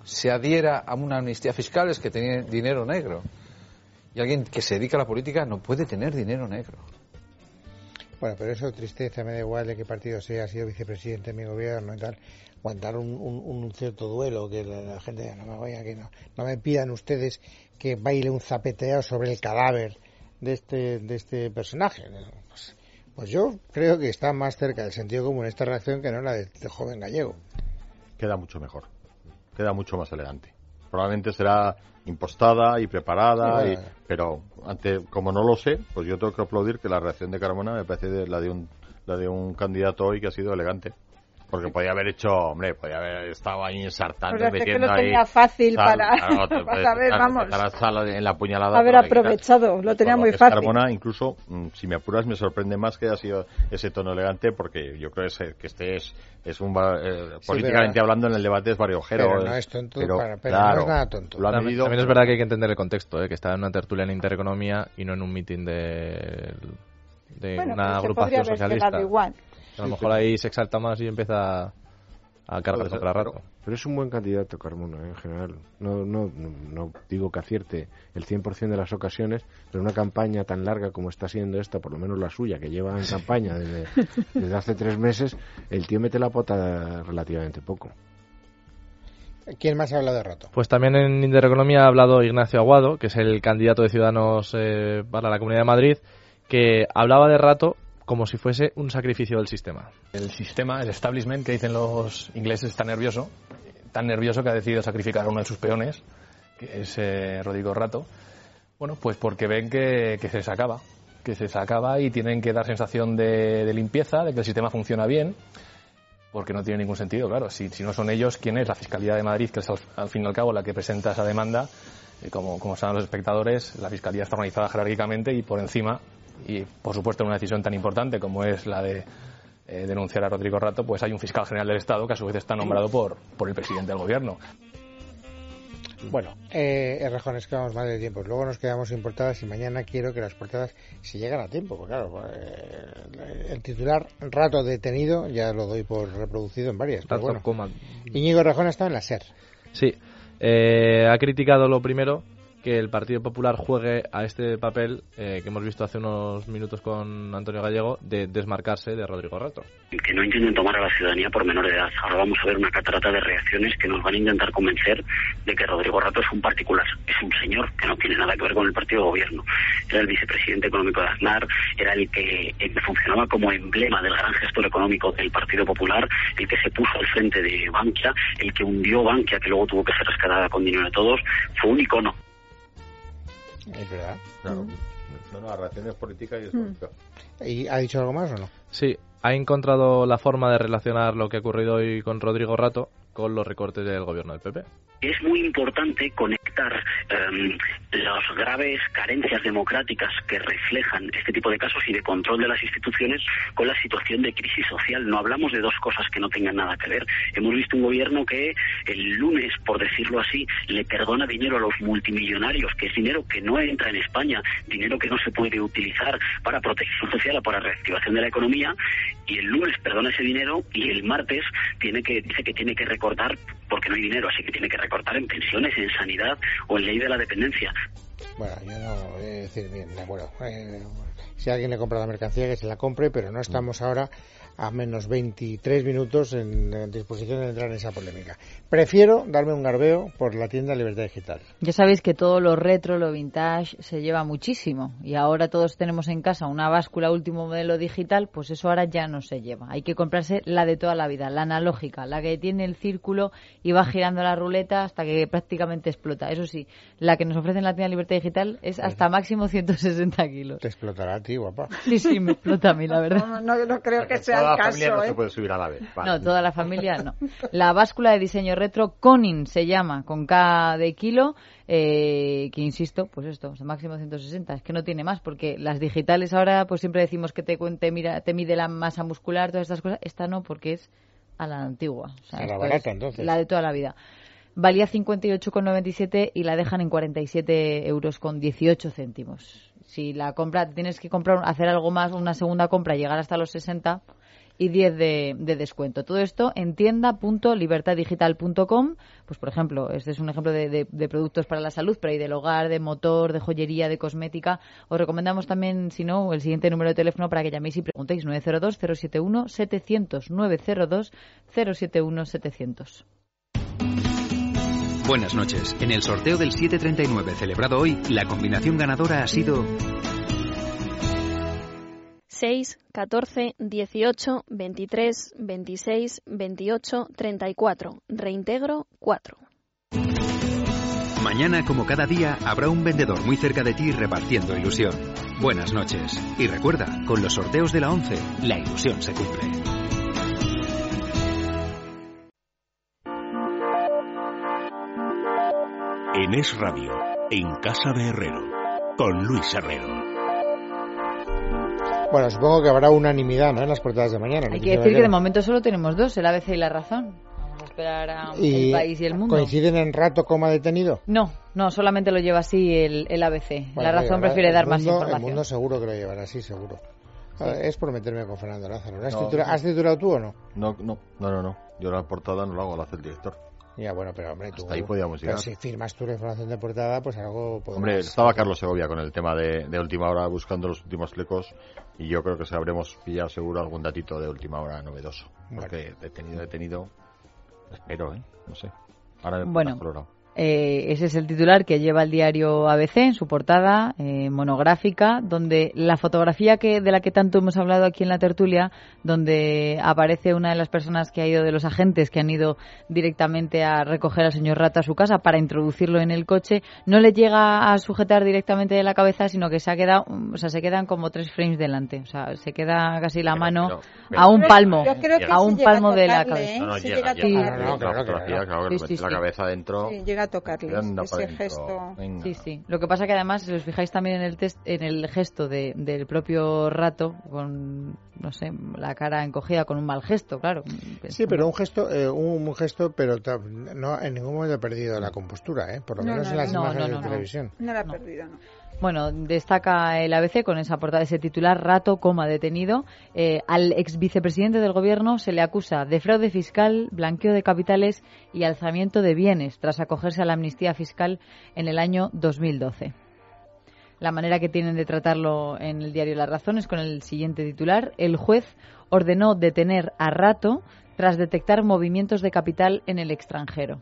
a una amnistía fiscal, es que tiene dinero negro. Y alguien que se dedica a la política no puede tener dinero negro. Bueno, pero eso tristeza, me da igual de qué partido sea, ha sido vicepresidente de mi gobierno y tal, aguantar un cierto duelo, que la gente no me pidan ustedes que baile un zapeteado sobre el cadáver de este personaje. Pues yo creo que está más cerca del sentido común esta reacción que no la del joven Gallego. Queda mucho mejor, queda mucho más elegante. Probablemente será impostada y preparada, pero como no lo sé, pues yo tengo que aplaudir que la reacción de Carmona me parece la de un candidato hoy que ha sido elegante. Porque podía haber estado ahí ensartando, pero metiendo es que lo ahí tenía fácil para ver, vamos, en la puñalada, haber aprovechado, lo tenía muy fácil. Carmona, incluso, si me apuras, me sorprende más que haya sido ese tono elegante, porque yo creo que este es un políticamente hablando en el debate es variojero. Pero no es tonto, pero claro, no es nada tonto. También es verdad que hay que entender el contexto, que está en una tertulia en Intereconomía y no en un mitin de una agrupación socialista. Igual. A lo mejor ahí se exalta más y empieza a cargarse contra Rato. Pero es un buen candidato Carmona, en general. No digo que acierte el 100% de las ocasiones, pero una campaña tan larga como está siendo esta, por lo menos la suya, que lleva en campaña desde hace 3 meses, el tío mete la pota relativamente poco. ¿Quién más ha hablado de Rato? Pues también en Intereconomía ha hablado Ignacio Aguado, que es el candidato de Ciudadanos para la Comunidad de Madrid, que hablaba de Rato como si fuese un sacrificio del sistema. El sistema, el establishment, que dicen los ingleses, está nervioso, tan nervioso que ha decidido sacrificar a uno de sus peones, que es Rodrigo Rato. Bueno, pues porque ven que se les acaba y tienen que dar sensación de limpieza, de que el sistema funciona bien, porque no tiene ningún sentido, claro. Si no son ellos, ¿quién es? La Fiscalía de Madrid, que es al fin y al cabo la que presenta esa demanda. Como saben los espectadores, la Fiscalía está organizada jerárquicamente y por encima y por supuesto en una decisión tan importante como es la de denunciar a Rodrigo Rato, pues hay un fiscal general del Estado que a su vez está nombrado por el presidente del gobierno. Bueno, Errejón, es que vamos mal de tiempo. Luego nos quedamos sin portadas y mañana quiero que las portadas se lleguen a tiempo. Porque claro, el titular Rato detenido ya lo doy por reproducido en varias. Pero bueno. Íñigo Errejón ha estado en la SER. Sí, ha criticado lo primero, que el Partido Popular juegue a este papel que hemos visto hace unos minutos con Antonio Gallego, de desmarcarse de Rodrigo Rato. Que no intenten tomar a la ciudadanía por menor edad. Ahora vamos a ver una catarata de reacciones que nos van a intentar convencer de que Rodrigo Rato es un particular. Es un señor que no tiene nada que ver con el partido de gobierno. Era el vicepresidente económico de Aznar, era el que funcionaba como emblema del gran gestor económico del Partido Popular, el que se puso al frente de Bankia, el que hundió Bankia, que luego tuvo que ser rescatada con dinero de todos. Fue un icono. Es verdad. Claro. No, las relaciones políticas y eso. ¿Y ha dicho algo más o no? Sí, ha encontrado la forma de relacionar lo que ha ocurrido hoy con Rodrigo Rato con los recortes del gobierno del PP. Es muy importante conectar las graves carencias democráticas que reflejan este tipo de casos y de control de las instituciones con la situación de crisis social. No hablamos de dos cosas que no tengan nada que ver. Hemos visto un gobierno que el lunes, por decirlo así, le perdona dinero a los multimillonarios, que es dinero que no entra en España, dinero que no se puede utilizar para protección social o para reactivación de la economía, y el lunes perdona ese dinero y el martes dice que tiene que recortar porque no hay dinero, así que tiene que recortar en pensiones, en sanidad o en ley de la dependencia. Bueno, yo no voy a decir bien, de acuerdo. Si alguien le compra la mercancía, que se la compre, pero no estamos ahora a menos 23 minutos en disposición de entrar en esa polémica. Prefiero darme un garbeo por la tienda Libertad Digital. Ya sabéis que todo lo retro, lo vintage, se lleva muchísimo. Y ahora todos tenemos en casa una báscula último modelo digital, pues eso ahora ya no se lleva. Hay que comprarse la de toda la vida, la analógica, la que tiene el círculo y va girando la ruleta hasta que prácticamente explota. Eso sí, la que nos ofrece en la tienda Libertad Digital es hasta máximo 160 kilos. Te explotará a ti, guapa. Sí, me explota a mí, la verdad. No creo que sea toda el la caso. familia no se puede subir a la vez. Vale. No, toda la familia no. La báscula de diseño retro Conin se llama, con K de kilo, que insisto, pues esto, máximo 160, es que no tiene más, porque las digitales ahora pues siempre decimos que te mide la masa muscular, todas estas cosas, esta no, porque es a la antigua. O sea, a la barata, entonces. La de toda la vida. Valía 58,97 y la dejan en 47,18 euros. Si la compra, tienes que hacer algo más, una segunda compra, llegar hasta los 60 y 10 de descuento. Todo esto en tienda.libertaddigital.com. Pues, por ejemplo, este es un ejemplo de productos para la salud, pero hay del hogar, de motor, de joyería, de cosmética. Os recomendamos también, si no, el siguiente número de teléfono para que llaméis y preguntéis: 902-071-700, 902-071-700. Buenas noches. En el sorteo del 739 celebrado hoy, la combinación ganadora ha sido 6, 14, 18, 23, 26, 28, 34. Reintegro 4. Mañana, como cada día, habrá un vendedor muy cerca de ti repartiendo ilusión. Buenas noches. Y recuerda, con los sorteos de la 11, la ilusión se cumple. En Es Radio, en Casa de Herrero, con Luis Herrero. Bueno, supongo que habrá unanimidad, ¿no?, en las portadas de mañana. Hay que decir que de momento solo tenemos dos, el ABC y La Razón. Vamos a esperar a El País y El Mundo. ¿Coinciden en Rato, detenido? No, solamente lo lleva así el ABC. Bueno, La Razón prefiere dar más información. El Mundo seguro que lo llevará así, seguro. Sí. Es por meterme con Fernando Lázaro. ¿Has titulado tú o no? No. Yo la portada no la hago, la hace el director. Ya, bueno, pero hombre, tú... Hasta ahí podíamos llegar. Pero si firmas tú la información de portada, pues algo... Hombre, estaba Carlos Segovia con el tema de última hora buscando los últimos flecos y yo creo que habremos pillado seguro algún datito de última hora novedoso. Porque detenido, espero, no sé. Ahora bueno, ese es el titular que lleva el diario ABC en su portada monográfica, donde la fotografía de la que tanto hemos hablado aquí en la tertulia, donde aparece una de las personas que ha ido, de los agentes que han ido directamente a recoger al señor Rato a su casa para introducirlo en el coche, no le llega a sujetar directamente de la cabeza, sino que se quedan como 3 frames delante, o sea, se queda casi la mano a un palmo, a un palmo de la cabeza. La cabeza adentro. Sí, llega tocarles ese gesto. Venga. Sí. Lo que pasa que además, si os fijáis también en el gesto del propio Rato, con, no sé, la cara encogida, con un mal gesto, claro. Sí, pero un gesto, pero no, en ningún momento ha perdido la compostura, por lo menos en las imágenes de televisión. No la ha perdido, no. Bueno, destaca el ABC con esa portada, ese titular, Rato, detenido. Al ex vicepresidente del gobierno se le acusa de fraude fiscal, blanqueo de capitales y alzamiento de bienes tras acogerse a la amnistía fiscal en el año 2012. La manera que tienen de tratarlo en el diario La Razón es con el siguiente titular. El juez ordenó detener a Rato tras detectar movimientos de capital en el extranjero.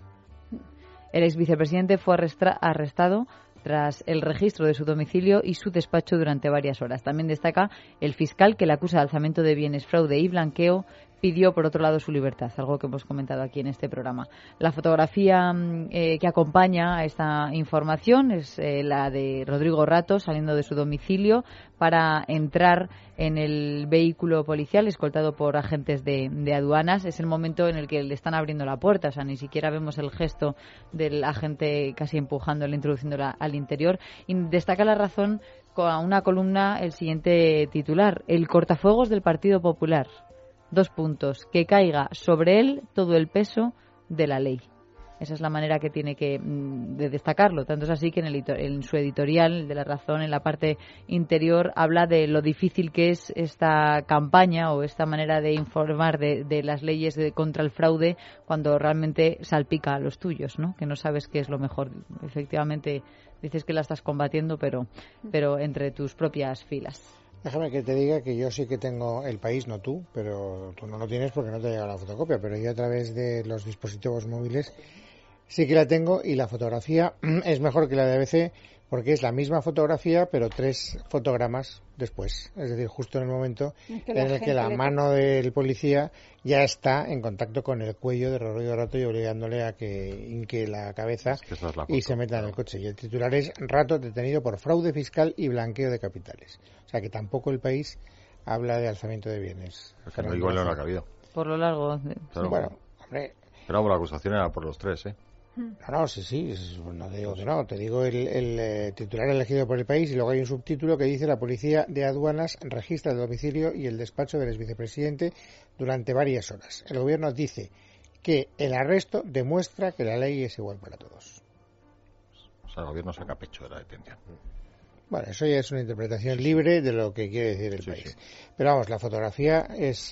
El ex vicepresidente fue arrestado tras el registro de su domicilio y su despacho durante varias horas. También destaca el fiscal que le acusa de alzamiento de bienes, fraude y blanqueo, pidió por otro lado su libertad, algo que hemos comentado aquí en este programa. La fotografía que acompaña a esta información es la de Rodrigo Rato saliendo de su domicilio para entrar en el vehículo policial escoltado por agentes de aduanas. Es el momento en el que le están abriendo la puerta, o sea, ni siquiera vemos el gesto del agente casi empujándole, introduciéndola al interior. Y destaca La Razón con una columna el siguiente titular: el cortafuegos del Partido Popular. 2 puntos. Que caiga sobre él todo el peso de la ley. Esa es la manera que tiene de destacarlo. Tanto es así que en su editorial de La Razón, en la parte interior, habla de lo difícil que es esta campaña o esta manera de informar de las leyes contra el fraude cuando realmente salpica a los tuyos, ¿no? Que no sabes qué es lo mejor. Efectivamente, dices que la estás combatiendo, pero entre tus propias filas. Déjame que te diga que yo sí que tengo El País, no tú, pero tú no lo tienes porque no te llega la fotocopia, pero yo a través de los dispositivos móviles sí que la tengo, y la fotografía es mejor que la de ABC porque es la misma fotografía pero 3 fotogramas después, es decir, justo en el momento en el que la mano del policía ya está en contacto con el cuello de Rodrigo Rato y obligándole a que hinque la cabeza y se meta en el coche. Y el titular es: Rato detenido por fraude fiscal y blanqueo de capitales. O sea que tampoco El País habla de alzamiento de bienes. Pero igual no ha cabido. Por lo largo. Claro. Bueno, hombre. Pero la acusación era por los 3, No, sí, no te digo que no, te digo el titular elegido por El País, y luego hay un subtítulo que dice: la policía de aduanas registra el domicilio y el despacho del exvicepresidente durante varias horas. El gobierno dice que el arresto demuestra que la ley es igual para todos. O sea, el gobierno saca pecho de la detención. Bueno, eso ya es una interpretación libre de lo que quiere decir El País. Sí. Pero vamos, la fotografía es...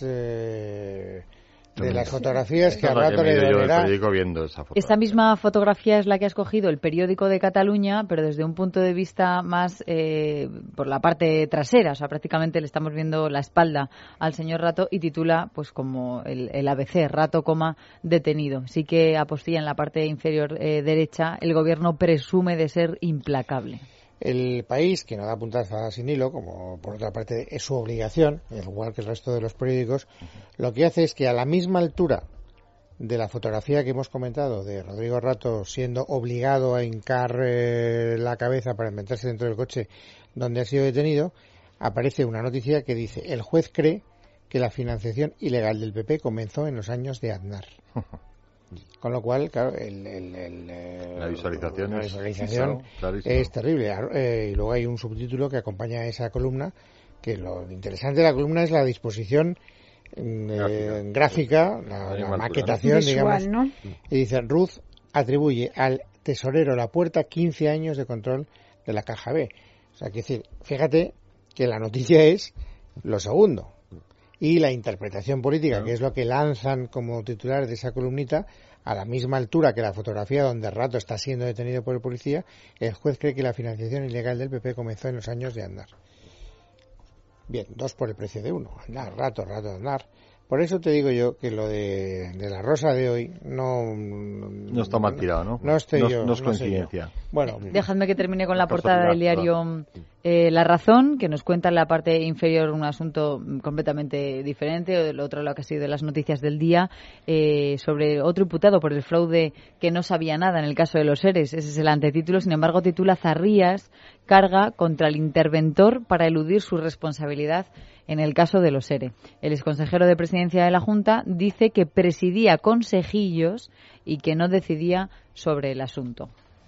de las fotografías que a Rato le dolerá. Esta misma fotografía es la que ha escogido El Periódico de Cataluña, pero desde un punto de vista más por la parte trasera, o sea, prácticamente le estamos viendo la espalda al señor Rato, y titula, pues como el ABC, Rato, detenido. Sí que apostilla en la parte inferior derecha: el gobierno presume de ser implacable. El País, que no da puntadas sin hilo, como por otra parte es su obligación, igual que el resto de los periódicos, lo que hace es que a la misma altura de la fotografía que hemos comentado de Rodrigo Rato siendo obligado a hincar la cabeza para meterse dentro del coche donde ha sido detenido, aparece una noticia que dice: el juez cree que la financiación ilegal del PP comenzó en los años de Aznar. Con lo cual, claro, la visualización es terrible. Y luego hay un subtítulo que acompaña a esa columna, que lo interesante de la columna es la disposición gráfica, la maquetación, visual, digamos. ¿no? Y dice: Ruth atribuye al tesorero La Puerta 15 años de control de la Caja B. O sea, que decir, fíjate que la noticia es lo segundo. Y la interpretación política, que es lo que lanzan como titular de esa columnita, a la misma altura que la fotografía donde Rato está siendo detenido por el policía, el juez cree que la financiación ilegal del PP comenzó en los años de Aznar. Bien, 2 por el precio de 1. Aznar, Rato, Aznar. Por eso te digo yo que lo de la rosa de hoy no está mal tirado, ¿no? No estoy yo. No es coincidencia. Bueno, dejadme que termine con la portada del diario La Razón, que nos cuenta en la parte inferior un asunto completamente diferente, o el otro lo que ha sido de las noticias del día, sobre otro imputado por el fraude que no sabía nada en el caso de los ERES. Ese es el antetítulo. Sin embargo, titula Zarrías carga contra el interventor para eludir su responsabilidad en el caso de los ERE. El exconsejero de Presidencia de la Junta dice que presidía consejillos y que no decidía sobre el asunto.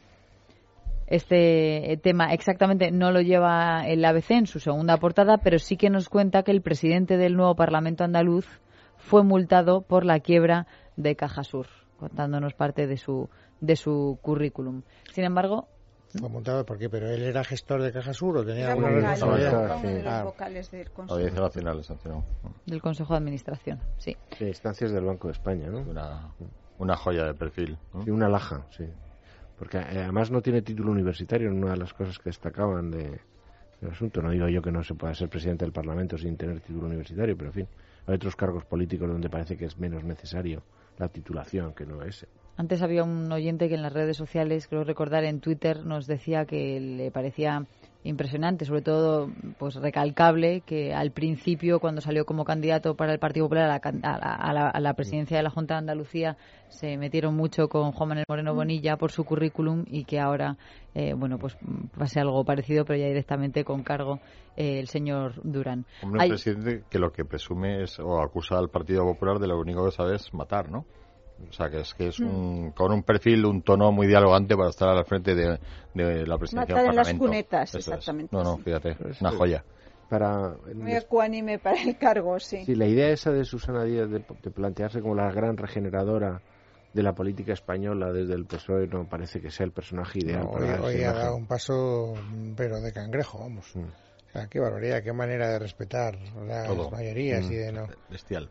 Este tema exactamente no lo lleva el ABC en su segunda portada, pero sí que nos cuenta que el presidente del nuevo Parlamento andaluz fue multado por la quiebra de Cajasur, contándonos parte de su currículum. Sin embargo... ¿Fue multado por qué? ¿Pero él era gestor de Cajasur o tenía alguna responsabilidad? De los vocales del Consejo. Audiencia Nacional, sancionó. Del Consejo de Administración, sí. De instancias del Banco de España, ¿no? Una joya de perfil, ¿no? Sí, una alhaja, sí. Porque además no tiene título universitario, en una de las cosas que destacaban del asunto. No digo yo que no se pueda ser presidente del Parlamento sin tener título universitario, pero en fin, hay otros cargos políticos donde parece que es menos necesario la titulación que no ese. Antes había un oyente que en las redes sociales, creo recordar en Twitter, nos decía que le parecía impresionante, sobre todo pues recalcable, que al principio, cuando salió como candidato para el Partido Popular a la presidencia de la Junta de Andalucía, se metieron mucho con Juan Manuel Moreno Bonilla por su currículum, y que ahora pues pase algo parecido, pero ya directamente con cargo el señor Durán. Un presidente que lo que presume es o acusa al Partido Popular de lo único que sabe es matar, ¿no? O sea, que es con un perfil, un tono muy dialogante para estar al frente de la presidencia del Parlamento. Matar en las cunetas, exactamente. No, fíjate, una joya. Muy ecuánime para el cargo, sí. Sí, la idea esa de Susana Díaz de plantearse como la gran regeneradora de la política española desde el PSOE no parece que sea el personaje ideal. Hoy ha dado un paso, pero de cangrejo, vamos. O sea, qué barbaridad, qué manera de respetar las mayorías y de no... Bestial.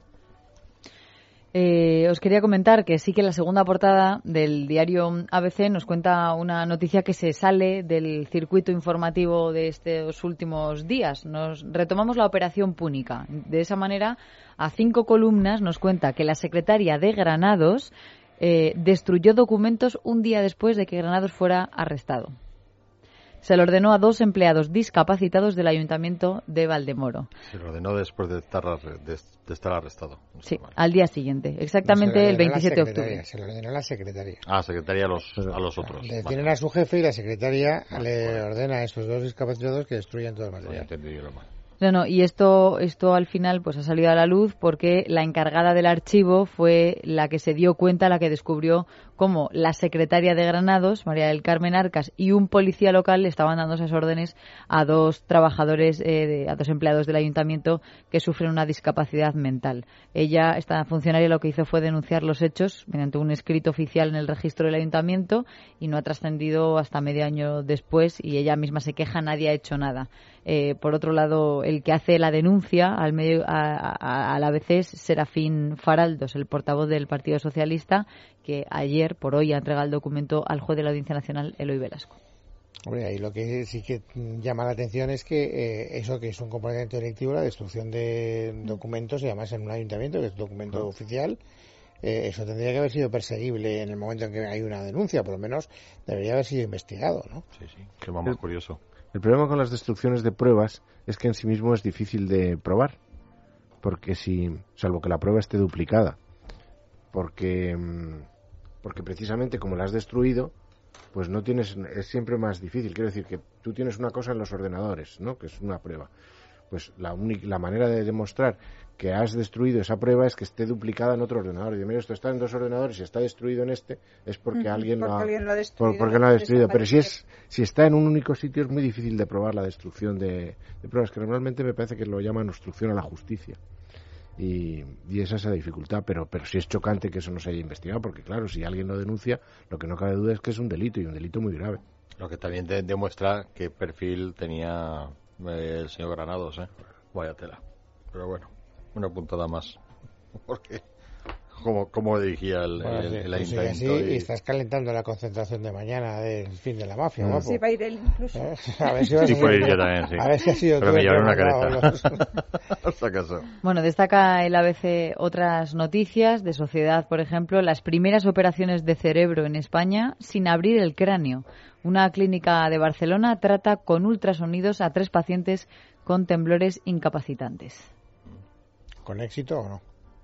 Os quería comentar que sí que la segunda portada del diario ABC nos cuenta una noticia que se sale del circuito informativo de estos últimos días. Nos retomamos la operación Púnica. De esa manera, a 5 columnas nos cuenta que la secretaria de Granados destruyó documentos un día después de que Granados fuera arrestado. Se lo ordenó a 2 empleados discapacitados del Ayuntamiento de Valdemoro. Se lo ordenó después de estar arrestado. No sí, al día siguiente, exactamente el 27 de octubre. Se lo ordenó a la secretaria. Secretaria a los otros. Le tienen a su jefe y la secretaria le ordena a estos 2 discapacitados que destruyan todo el material. No, y esto al final pues ha salido a la luz porque la encargada del archivo fue la que se dio cuenta, la que descubrió cómo la secretaria de Granados, María del Carmen Arcas, y un policía local le estaban dando esas órdenes a 2 trabajadores, a 2 empleados del ayuntamiento que sufren una discapacidad mental. Ella, esta funcionaria, lo que hizo fue denunciar los hechos mediante un escrito oficial en el registro del ayuntamiento, y no ha trascendido hasta medio año después, y ella misma se queja, nadie ha hecho nada. Por otro lado, el que hace la denuncia al ABC es Serafín Faraldos, el portavoz del Partido Socialista, que ayer, por hoy, ha entregado el documento al juez de la Audiencia Nacional, Eloy Velasco. Hombre, ahí lo que sí que llama la atención es que eso que es un comportamiento delictivo, la destrucción de documentos, y además en un ayuntamiento, que es un documento oficial, eso tendría que haber sido perseguible en el momento en que hay una denuncia, por lo menos debería haber sido investigado, ¿no? Sí, que va más curioso. El problema con las destrucciones de pruebas es que en sí mismo es difícil de probar, porque salvo que la prueba esté duplicada, porque precisamente como la has destruido, pues no tienes, es siempre más difícil. Quiero decir que tú tienes una cosa en los ordenadores, ¿no?, que es una prueba. Pues la manera de demostrar que has destruido esa prueba es que esté duplicada en otro ordenador. Y mira, esto está en 2 ordenadores y está destruido en este, es porque alguien lo ha destruido. Pero si está en un único sitio es muy difícil de probar la destrucción de pruebas, que normalmente me parece que lo llaman obstrucción a la justicia. Y esa es la dificultad, pero sí es chocante que eso no se haya investigado, porque claro, si alguien lo denuncia, lo que no cabe duda es que es un delito, y un delito muy grave. Lo que también demuestra qué perfil tenía el señor Granados, vaya tela. Pero bueno, una puntada más, porque cómo dirigía el ayuntamiento. Y estás calentando la concentración de mañana del fin de la mafia, guapo. Sí, va a ir él incluso. A ver si vas sí, puede ir yo también, sí. A ver si ha sido pero me llevaré una careta. Hasta acaso. Bueno, destaca el ABC otras noticias de Sociedad, por ejemplo, las primeras operaciones de cerebro en España sin abrir el cráneo. Una clínica de Barcelona trata con ultrasonidos a 3 pacientes con temblores incapacitantes. ¿Con éxito o no?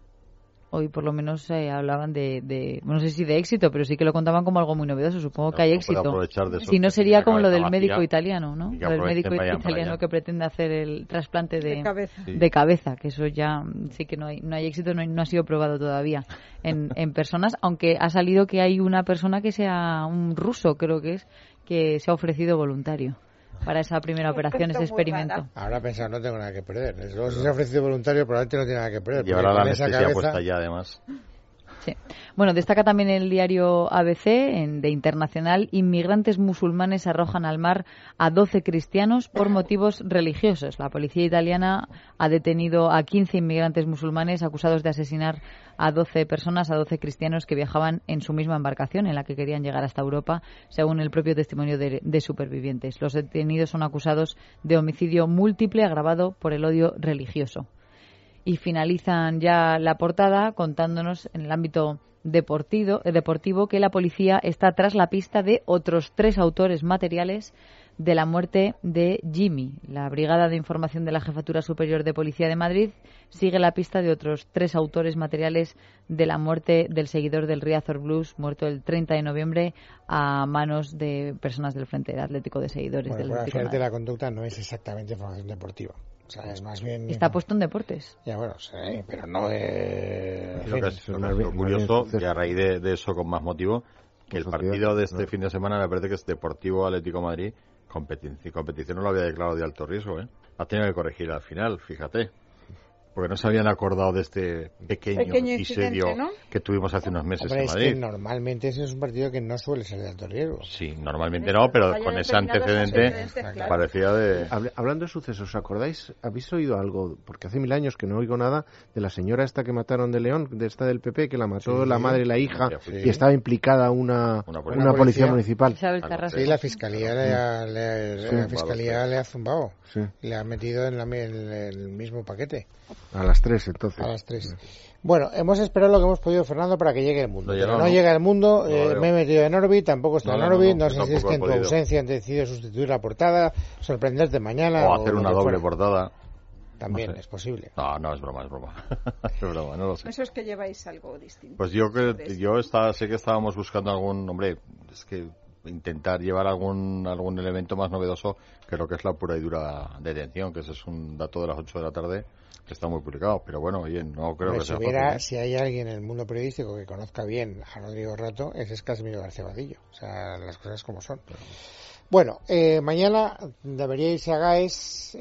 Hoy por lo menos hablaban no sé si de éxito, pero sí que lo contaban como algo muy novedoso. Supongo que hay éxito. Si no sería como lo del médico italiano, ¿no? Lo del médico italiano que pretende hacer el trasplante de cabeza, que eso ya sí que no hay éxito, no ha sido probado todavía en personas, aunque ha salido que hay una persona que sea un ruso, creo que se ha ofrecido voluntario para esa primera operación, ese experimento. Ahora pensado, no tengo nada que perder. Luego, si se ha ofrecido voluntario, probablemente no tiene nada que perder. Llevará la anestesia puesta ya, además. Sí. Bueno, destaca también el diario ABC, de Internacional, inmigrantes musulmanes arrojan al mar a 12 cristianos por motivos religiosos. La policía italiana ha detenido a 15 inmigrantes musulmanes acusados de asesinar a 12 personas, a 12 cristianos que viajaban en su misma embarcación en la que querían llegar hasta Europa, según el propio testimonio de supervivientes. Los detenidos son acusados de homicidio múltiple agravado por el odio religioso. Y finalizan ya la portada contándonos en el ámbito deportivo que la policía está tras la pista de otros 3 autores materiales de la muerte de Jimmy. La Brigada de Información de la Jefatura Superior de Policía de Madrid sigue la pista de otros 3 autores materiales de la muerte del seguidor del Riazor Blues, muerto el 30 de noviembre a manos de personas del Frente Atlético de Seguidores del Atlético de Madrid. La conducta no es exactamente información deportiva. O sea, es más bien... Está puesto en deportes. Ya, bueno, sí, pero no es... Lo que es curioso, y a raíz de eso con más motivo, que el partido de este fin de semana me parece que es Deportivo Atlético Madrid, competición no lo había declarado de alto riesgo, ¿eh? Ha tenido que corregir al final, fíjate. Porque no se habían acordado de este pequeño episodio, ¿no?, que tuvimos hace unos meses en Madrid. Es que normalmente ese es un partido que no suele ser de alto riesgo. Sí, normalmente no, pero con ese antecedente parecía de... Hablando de sucesos, ¿os acordáis? ¿Habéis oído algo? Porque hace 1000 años que no oigo nada de la señora esta que mataron de León, de esta del PP, que la mató la madre y la hija, y estaba implicada una policía municipal. Sí, la fiscalía le ha zumbado. Sí. Le ha metido en el mismo paquete. A las 3, entonces. A las 3. Bueno, hemos esperado lo que hemos podido, Fernando, para que llegue el mundo. Pero no llega el mundo. Me he metido en Orbit, tampoco está en Orbit. No sé si es que en tu ausencia han decidido sustituir la portada, sorprenderte mañana. O hacer una doble portada. También es posible. No, es broma. Es broma, no lo sé. Eso es que lleváis algo distinto. Pues sé que estábamos buscando algún... Hombre, es que intentar llevar algún elemento más novedoso que lo que es la pura y dura detención, que ese es un dato de las 8 de la tarde que está muy publicado, pero bueno, oye, no creo que sea fácil. Si hay alguien en el mundo periodístico que conozca bien a Rodrigo Rato, ese es Casimiro García Vadillo. O sea, las cosas como son. Bueno, mañana debería irse a Gaes,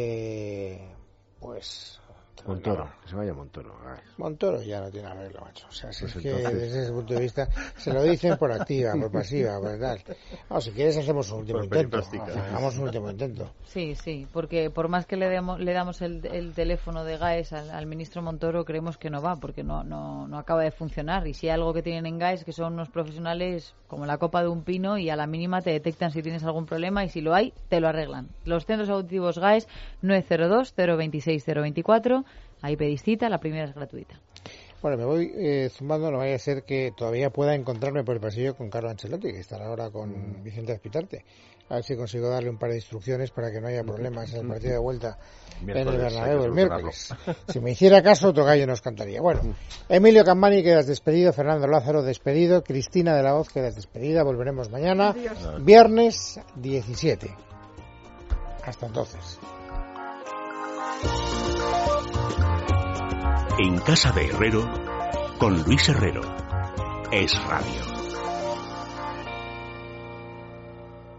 pues... Montoro, que se vaya Montoro. Montoro ya no tiene arreglo, macho. O sea, si es que desde ese punto de vista se lo dicen por activa, por pasiva, por tal. No, si quieres hacemos un último intento. Hagamos un último intento. Sí, porque por más que le damos el teléfono de Gaes al ministro Montoro, creemos que no va, porque no acaba de funcionar. Y si hay algo que tienen en Gaes, que son unos profesionales como la copa de un pino, y a la mínima te detectan si tienes algún problema, y si lo hay, te lo arreglan. Los centros auditivos Gaes 902 026 024. Ahí pedís cita, la primera es gratuita. Bueno, me voy zumbando, no vaya a ser que todavía pueda encontrarme por el pasillo con Carlo Ancelotti, que estará ahora con Vicente Azpitarte. A ver si consigo darle un par de instrucciones para que no haya problemas en el partido de vuelta en el Bernabéu el miércoles. Si me hiciera caso, otro gallo nos cantaría. Bueno, Emilio Campani, quedas despedido. Fernando Lázaro, despedido. Cristina de la Hoz, quedas despedida. Volveremos mañana, viernes 17. Hasta entonces. En Casa de Herrero, con Luis Herrero. Es Radio.